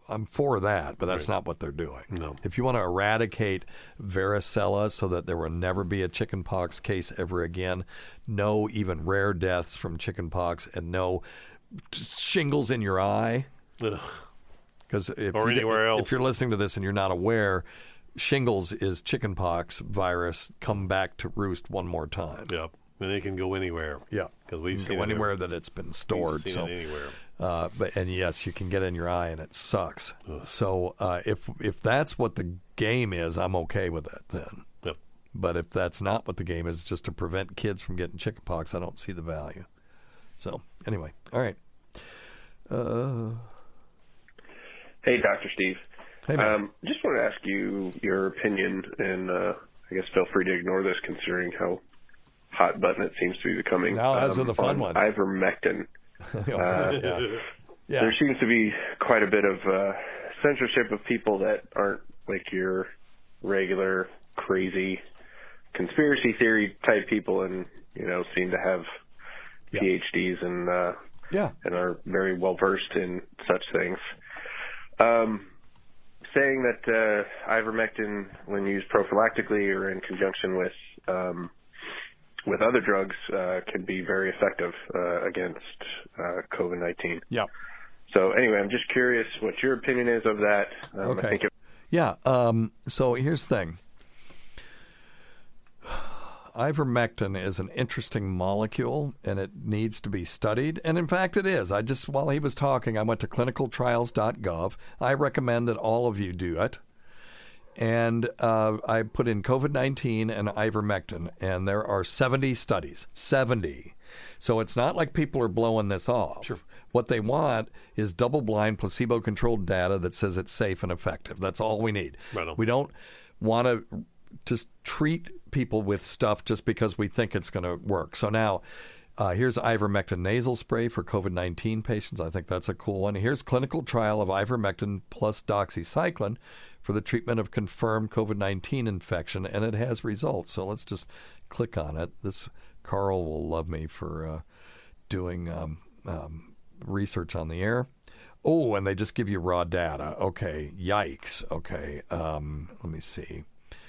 I'm for that, but that's not what they're doing. No. If you want to eradicate varicella so that there will never be a chickenpox case ever again, no even rare deaths from chickenpox, and no shingles in your eye. Because if you're listening to this and you're not aware, shingles is chickenpox virus come back to roost one more time. Yep. And it can go anywhere. Yeah. Because we've seen go it anywhere that it's been stored. We've seen it anywhere. And yes, you can get in your eye and it sucks. Ugh. So if that's what the game is, I'm okay with it then. Yep. But if that's not what the game is, just to prevent kids from getting chickenpox, I don't see the value. So anyway, all right. Hey, Dr. Steve. Hey, man. Just want to ask you your opinion, and I guess feel free to ignore this considering how hot button it seems to be becoming. Now, those are the fun ones. Ivermectin. Yeah. There seems to be quite a bit of censorship of people that aren't like your regular crazy conspiracy theory type people, and seem to have PhDs and are very well versed in such things. Saying that ivermectin, when used prophylactically or in conjunction with other drugs, can be very effective against COVID-19. Yeah. So anyway, I'm just curious what your opinion is of that. Okay. So here's the thing. Ivermectin is an interesting molecule, and it needs to be studied. And in fact, it is. While he was talking, I went to clinicaltrials.gov. I recommend that all of you do it. And I put in COVID-19 and ivermectin, and there are 70 studies. 70. So it's not like people are blowing this off. Sure. What they want is double-blind, placebo-controlled data that says it's safe and effective. That's all we need. Right on. We don't want to just treat people with stuff just because we think it's going to work. So now here's ivermectin nasal spray for COVID-19 patients. I think that's a cool one. Here's clinical trial of ivermectin plus doxycycline for the treatment of confirmed COVID-19 infection, and it has results. So let's just click on it. Carl will love me for doing research on the air. Oh, and they just give you raw data. Okay, yikes. Okay, let me see.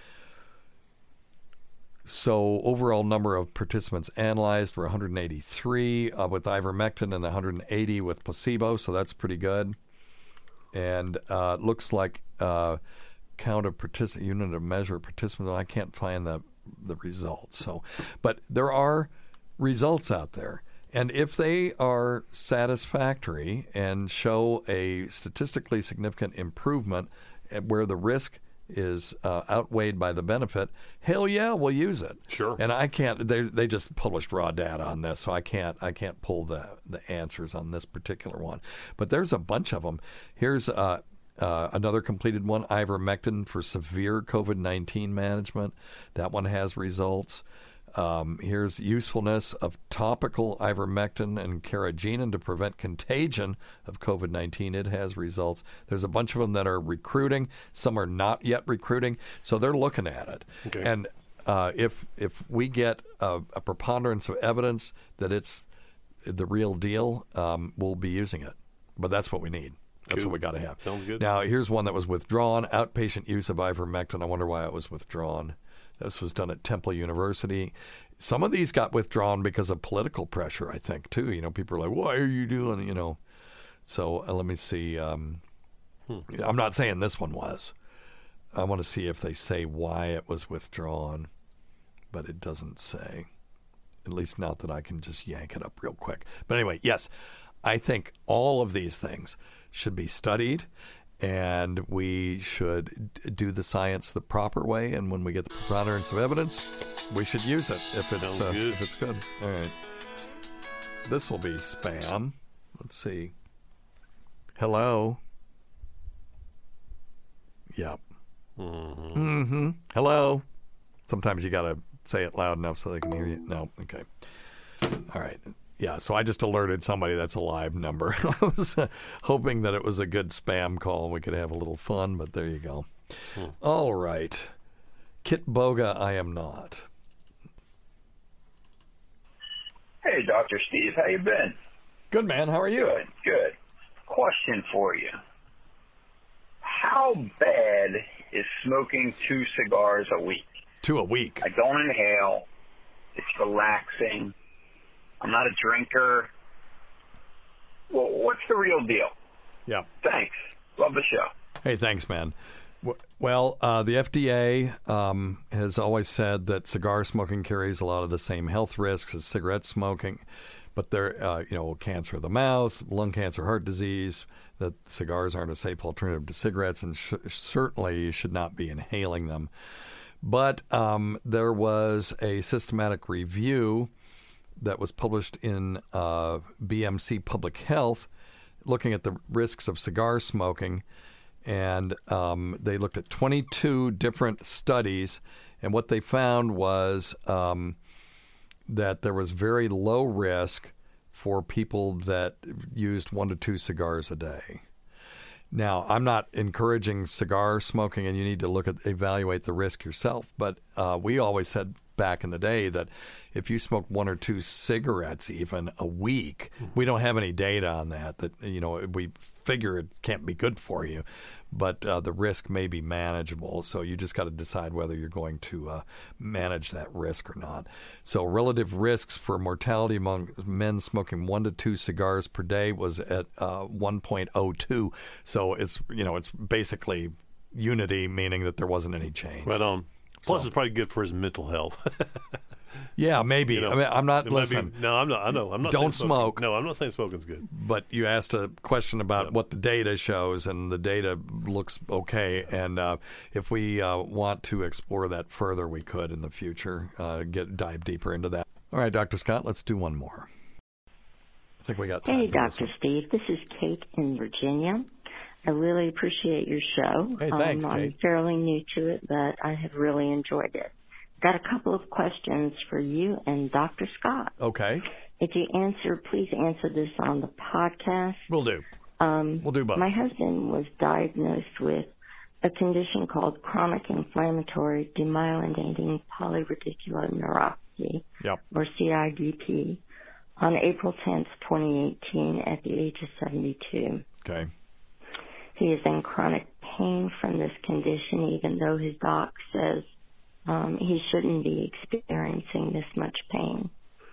So overall number of participants analyzed were 183 with ivermectin and 180 with placebo, so that's pretty good. And looks like count of unit of measure participants. I can't find the results. But there are results out there, and if they are satisfactory and show a statistically significant improvement where the risk is outweighed by the benefit, hell yeah, we'll use it. Sure. And I can't. They just published raw data on this, so I can't pull the answers on this particular one. But there's a bunch of them. Here's another completed one: ivermectin for severe COVID-19 management. That one has results. Here's usefulness of topical ivermectin and carrageenan to prevent contagion of COVID-19. It has results. There's a bunch of them that are recruiting. Some are not yet recruiting. So they're looking at it. Okay. And if we get a preponderance of evidence that it's the real deal, we'll be using it. But that's what we need. That's what we got to have. Sounds good. Now, here's one that was withdrawn. Outpatient use of ivermectin. I wonder why it was withdrawn. This was done at Temple University. Some of these got withdrawn because of political pressure, I think, too. People are like, why are you doing, So let me see. I'm not saying this one was. I want to see if they say why it was withdrawn, but it doesn't say. At least not that I can just yank it up real quick. But anyway, yes, I think all of these things should be studied. And we should do the science the proper way. And when we get the preponderance of evidence, we should use it if it's good. All right. This will be spam. Let's see. Hello. Yep. Mm-hmm. Hello. Sometimes you got to say it loud enough so they can hear you. No. Okay. All right. Yeah, so I just alerted somebody that's a live number. I was hoping that it was a good spam call and we could have a little fun, but there you go. All right. Kit Boga, I am not. Hey, Dr. Steve, how you been? Good, man. How are you? Good. Question for you. how bad is smoking 2 cigars a week? 2 a week? I don't inhale. It's relaxing. I'm not a drinker. Well, what's the real deal? Yeah. Thanks. Love the show. Hey, thanks, man. Well, the FDA has always said that cigar smoking carries a lot of the same health risks as cigarette smoking, but they're, cancer of the mouth, lung cancer, heart disease, that cigars aren't a safe alternative to cigarettes, and certainly you should not be inhaling them. But there was a systematic review that was published in BMC Public Health looking at the risks of cigar smoking. And they looked at 22 different studies, and what they found was that there was very low risk for people that used 1 to 2 cigars a day. Now, I'm not encouraging cigar smoking, and you need to evaluate the risk yourself, but we always said back in the day that if you smoke 1 or 2 cigarettes even a week, we don't have any data on that we figure it can't be good for you, but the risk may be manageable. So you just got to decide whether you're going to manage that risk or not. So relative risks for mortality among men smoking 1 to 2 cigars per day was at 1.02. So it's basically unity, meaning that there wasn't any change. Right on. Plus, it's probably good for his mental health. Yeah, maybe. I mean, I'm not. Listen. I'm not. I know. I'm not. Don't saying smoke. No, I'm not saying smoking's good. But you asked a question about what the data shows, and the data looks okay. And if we want to explore that further, we could in the future dive deeper into that. All right, Dr. Scott, let's do one more. I think we got time. Hey, Dr. Steve. This is Kate in Virginia. I really appreciate your show. Hey, thanks, Kate. I'm fairly new to it, but I have really enjoyed it. Got a couple of questions for you and Dr. Scott. Okay. If you please answer this on the podcast. We'll do. We'll do both. My husband was diagnosed with a condition called chronic inflammatory demyelinating polyradicular neuropathy, or CIDP, on April 10th, 2018, at the age of 72. Okay. He is in chronic pain from this condition, even though his doc says he shouldn't be experiencing this much pain.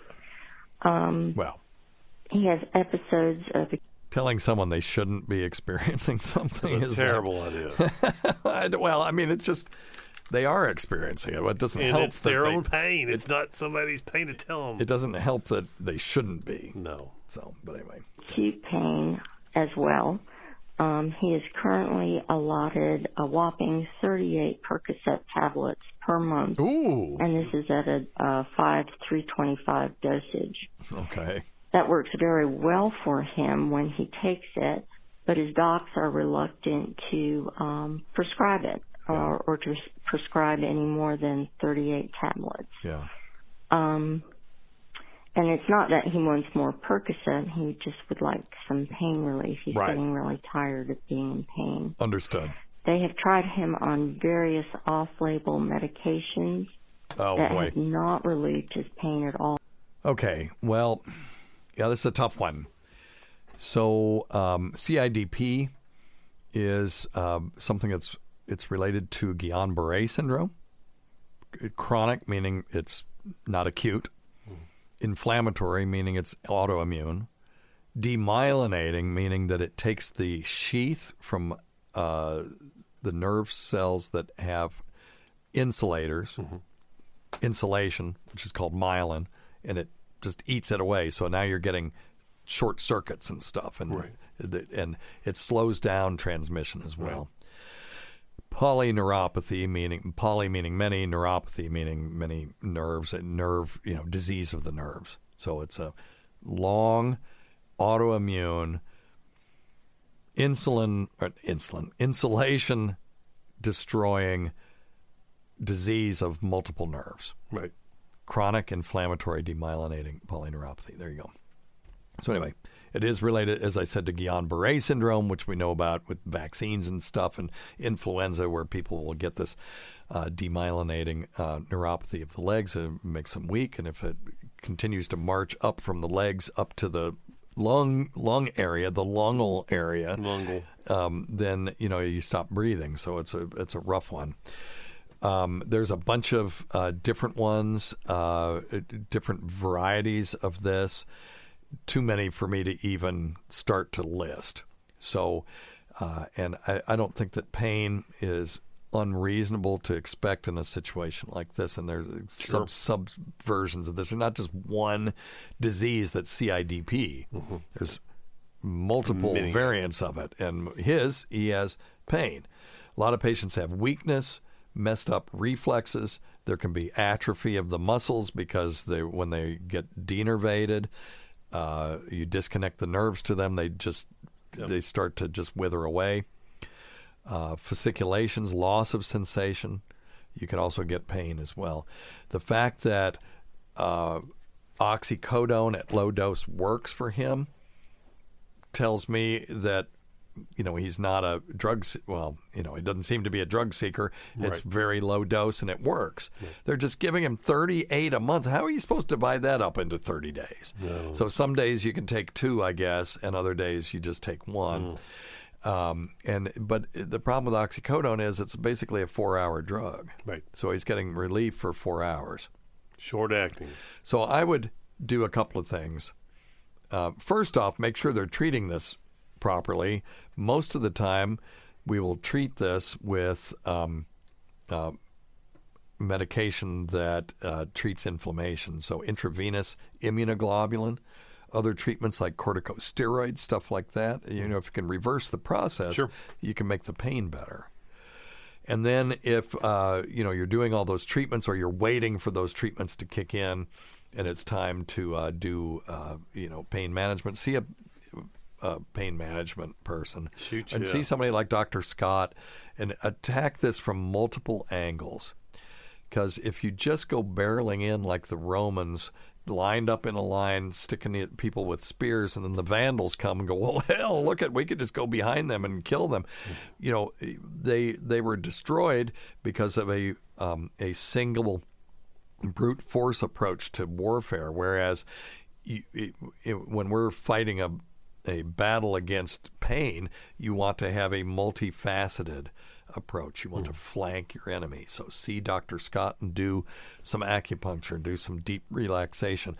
He has episodes of... Telling someone they shouldn't be experiencing something is a terrible idea. Well, I mean, it's just... They are experiencing it. It doesn't and help. It's their own pain. It's not somebody's pain to tell them. It doesn't help that they shouldn't be. No. So, but anyway. Acute pain as well. He is currently allotted a whopping 38 Percocet tablets per month. Ooh. And this is at a 5/325 dosage. Okay. That works very well for him when he takes it, but his docs are reluctant to prescribe it or to prescribe any more than 38 tablets. Yeah. And it's not that he wants more Percocet. He just would like some pain relief. He's getting really tired of being in pain. Understood. They have tried him on various off-label medications that have not relieved his pain at all. Okay. Well, yeah, this is a tough one. So CIDP is something it's related to Guillain-Barré syndrome. Chronic, meaning it's not acute. Inflammatory, meaning it's autoimmune. Demyelinating, meaning that it takes the sheath from the nerve cells that have insulators, insulation, which is called myelin, and it just eats it away. So now you're getting short circuits and stuff, and it slows down transmission as well. Polyneuropathy, meaning poly meaning many, neuropathy meaning many nerves, and disease of the nerves. So it's a long autoimmune insulation destroying disease of multiple nerves. Right. Chronic inflammatory demyelinating polyneuropathy. There you go. So anyway, it is related, as I said, to Guillain-Barré syndrome, which we know about with vaccines and stuff, and influenza, where people will get this demyelinating neuropathy of the legs. It makes them weak, and if it continues to march up from the legs up to the lung area, the lungal area, then you stop breathing. So it's a rough one. There's a bunch of different ones, different varieties of this. Too many for me to even start to list. So, and I don't think that pain is unreasonable to expect in a situation like this. And there's subversions of this. There's not just one disease that's CIDP. Mm-hmm. There's multiple variants of it. And he has pain. A lot of patients have weakness, messed up reflexes. There can be atrophy of the muscles because when they get denervated, you disconnect the nerves to them. They start to just wither away. Fasciculations, loss of sensation. You can also get pain as well. The fact that oxycodone at low dose works for him tells me that he's not a drug. Well, he doesn't seem to be a drug seeker. Right. It's very low dose and it works. Yeah. They're just giving him 38 a month. How are you supposed to divide that up into 30 days? No. So some days you can take 2, I guess, and other days you just take 1. But the problem with oxycodone is it's basically a 4-hour drug. Right. So he's getting relief for 4 hours. Short acting. So I would do a couple of things. First off, make sure they're treating this properly. Most of the time, we will treat this with medication that treats inflammation. So intravenous immunoglobulin, other treatments like corticosteroids, stuff like that. If you can reverse the process, you can make the pain better. And then if you're doing all those treatments or you're waiting for those treatments to kick in and it's time to do pain management, see a pain management person and see somebody like Dr. Scott and attack this from multiple angles. Because if you just go barreling in like the Romans, lined up in a line, sticking at people with spears, and then the Vandals come and go, well, hell, we could just go behind them and kill them. They were destroyed because of a single brute force approach to warfare, whereas when we're fighting a battle against pain, you want to have a multifaceted approach. You want to flank your enemy. So see Dr. Scott and do some acupuncture, do some deep relaxation,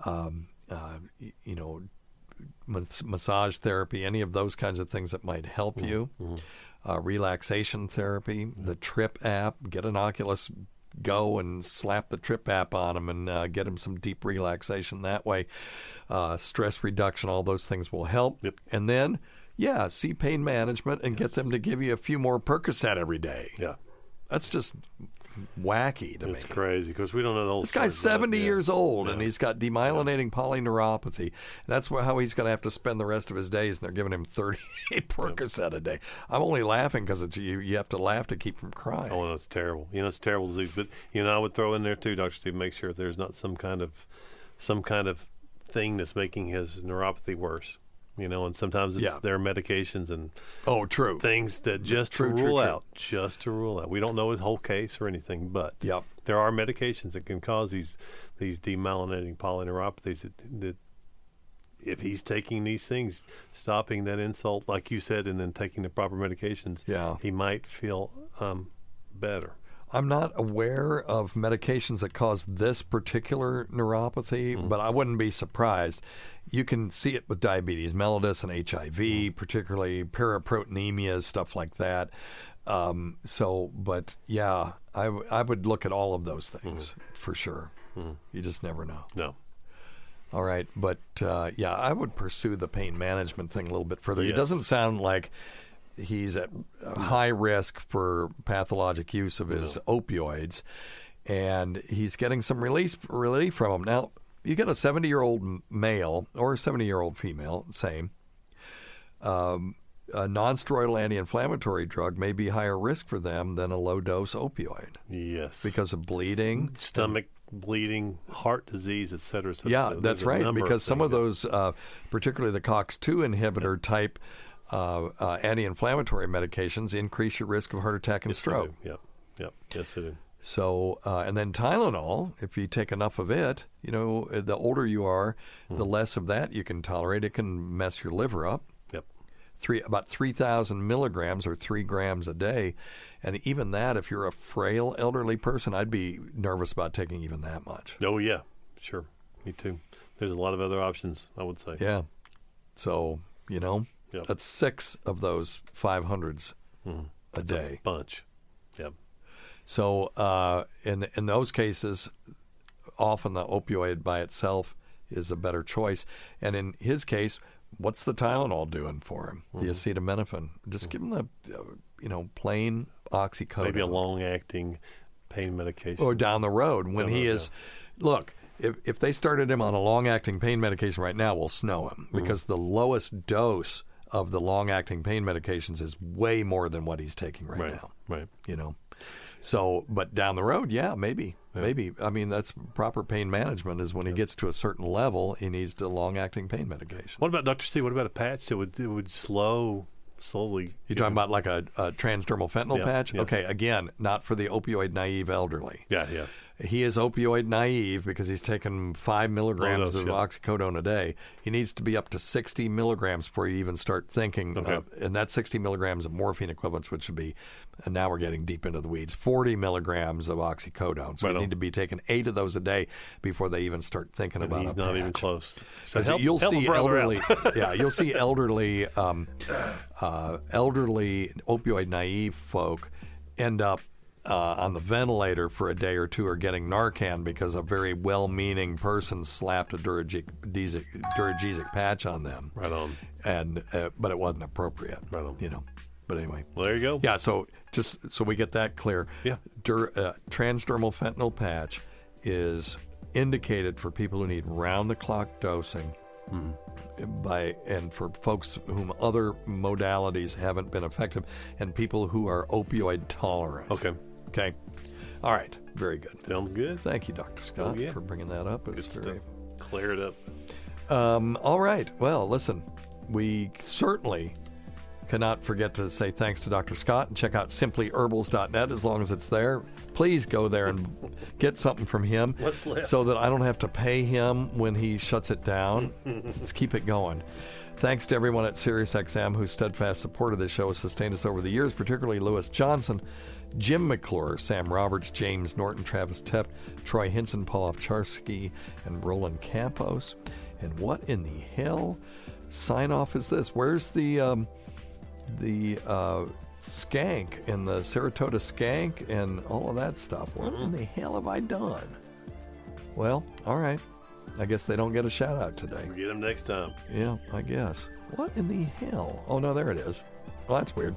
massage therapy, any of those kinds of things that might help you. Relaxation therapy, the Trip app, get an Oculus Go and slap the Trip app on him and get him some deep relaxation that way. Stress reduction, all those things will help. Yep. And then, see pain management and get them to give you a few more Percocet every day. Yeah. That's just wacky to me. It's crazy because we don't know the whole This guy's 70 years old and he's got demyelinating polyneuropathy. That's how he's going to have to spend the rest of his days, and they're giving him 38 Percocet a day. I'm only laughing because it's you have to laugh to keep from crying. Oh, it's terrible. It's a terrible disease. But I would throw in there too, Dr. Steve, make sure there's not some kind of thing that's making his neuropathy worse. And sometimes it's their medications and things that just to rule out. We don't know his whole case or anything, but there are medications that can cause these demyelinating polyneuropathies that if he's taking these things, stopping that insult, like you said, and then taking the proper medications, he might feel better. I'm not aware of medications that cause this particular neuropathy, but I wouldn't be surprised. You can see it with diabetes mellitus and HIV, particularly paraproteinemia, stuff like that. I would look at all of those things for sure. You just never know. No. All right, but I would pursue the pain management thing a little bit further. Yes. It doesn't sound like he's at high risk for pathologic use of his opioids, and he's getting some relief from them. Now, you get a 70-year-old male or a 70-year-old female, same. A non-steroidal anti-inflammatory drug may be higher risk for them than a low-dose opioid. Yes. Because of bleeding. Stomach bleeding, heart disease, et cetera. Yeah, that's right, because some of those, particularly the COX-2 inhibitor type anti-inflammatory medications, increase your risk of heart attack and stroke. Yep. Yes, they do. So, and then Tylenol, if you take enough of it, the older you are, the less of that you can tolerate. It can mess your liver up. Yep. About 3,000 milligrams or 3 grams a day. And even that, if you're a frail elderly person, I'd be nervous about taking even that much. Oh, yeah. Sure. Me too. There's a lot of other options, I would say. Yeah. So, that's 6 of those 500s a day. A bunch. Yep. So in those cases, often the opioid by itself is a better choice. And in his case, what's the Tylenol doing for him? The acetaminophen. Just give him the, plain oxycodone. Maybe a long-acting pain medication. Or down the road when he is... Look, if they started him on a long-acting pain medication right now, we'll snow him. Because the lowest dose of the long-acting pain medications is way more than what he's taking right now. Right. So, but down the road, maybe. I mean, that's proper pain management is when he gets to a certain level, he needs the long-acting pain medication. What about, Dr. Steve, what about a patch that would slowly... You're talking about like a transdermal fentanyl patch? Yes. Okay, again, not for the opioid-naive elderly. Yeah. He is opioid naive because he's taken 5 milligrams of oxycodone a day. He needs to be up to 60 milligrams before you even start thinking. And that's 60 milligrams of morphine equivalents, which would be, and now we're getting deep into the weeds, 40 milligrams of oxycodone. So you need to be taking 8 of those a day before they even start thinking about it. He's not even close. So you'll see elderly, you'll see elderly opioid naive folk end up on the ventilator for a day or two or getting Narcan because a very well-meaning person slapped a Duragesic patch on them. Right on. And but it wasn't appropriate. Right on. But anyway. Well, there you go. Yeah, so just so we get that clear. Yeah. Transdermal fentanyl patch is indicated for people who need round-the-clock dosing and for folks whom other modalities haven't been effective and people who are opioid tolerant. Okay. All right. Very good. Sounds good. Thank you, Dr. Scott, for bringing that up. It was very... Clear it up. All right. Well, listen, we certainly cannot forget to say thanks to Dr. Scott and check out simplyherbals.net as long as it's there. Please go there and get something from him so that I don't have to pay him when he shuts it down. Let's keep it going. Thanks to everyone at SiriusXM whose steadfast support of this show has sustained us over the years, particularly Lewis Johnson, Jim McClure, Sam Roberts, James Norton, Travis Tepp, Troy Hinson, Paul Ovcharski, and Roland Campos. And what in the hell sign-off is this? Where's the skank and the Saratoga skank and all of that stuff? What in the hell have I done? Well, all right. I guess they don't get a shout-out today. We'll get them next time. Yeah, I guess. What in the hell? Oh, no, there it is. Well, that's weird.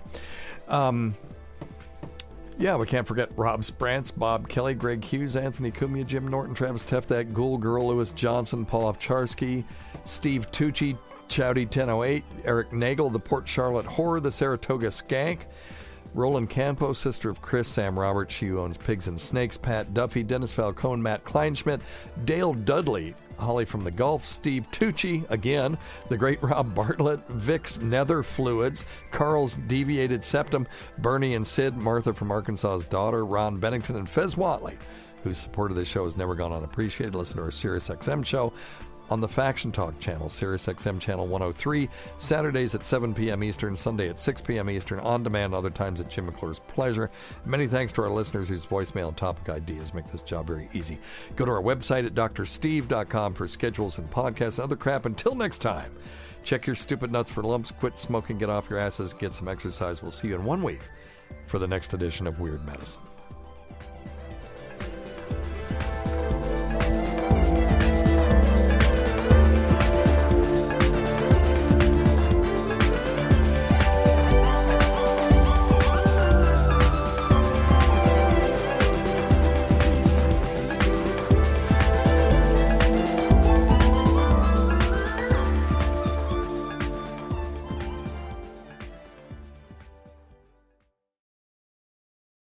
Yeah, we can't forget Rob Sprance, Bob Kelly, Greg Hughes, Anthony Cumia, Jim Norton, Travis Teff, that Ghoul Girl, Lewis Johnson, Paul Ovcharski, Steve Tucci, Chowdy 1008, Eric Nagel, the Port Charlotte Horror, the Saratoga Skank, Roland Campos, sister of Chris, Sam Roberts, she who owns Pigs and Snakes, Pat Duffy, Dennis Falcone, Matt Kleinschmidt, Dale Dudley, Holly from the Gulf, Steve Tucci, again, the great Rob Bartlett, Vic's Nether Fluids, Carl's Deviated Septum, Bernie and Sid, Martha from Arkansas's Daughter, Ron Bennington, and Fez Watley, whose support of this show has never gone unappreciated. Listen to our SiriusXM show on the Faction Talk channel, SiriusXM channel 103, Saturdays at 7 p.m. Eastern, Sunday at 6 p.m. Eastern, on demand other times at Jim McClure's pleasure. Many thanks to our listeners whose voicemail and topic ideas make this job very easy. Go to our website at drsteve.com for schedules and podcasts and other crap. Until next time, check your stupid nuts for lumps, quit smoking, get off your asses, get some exercise. We'll see you in 1 week for the next edition of Weird Medicine.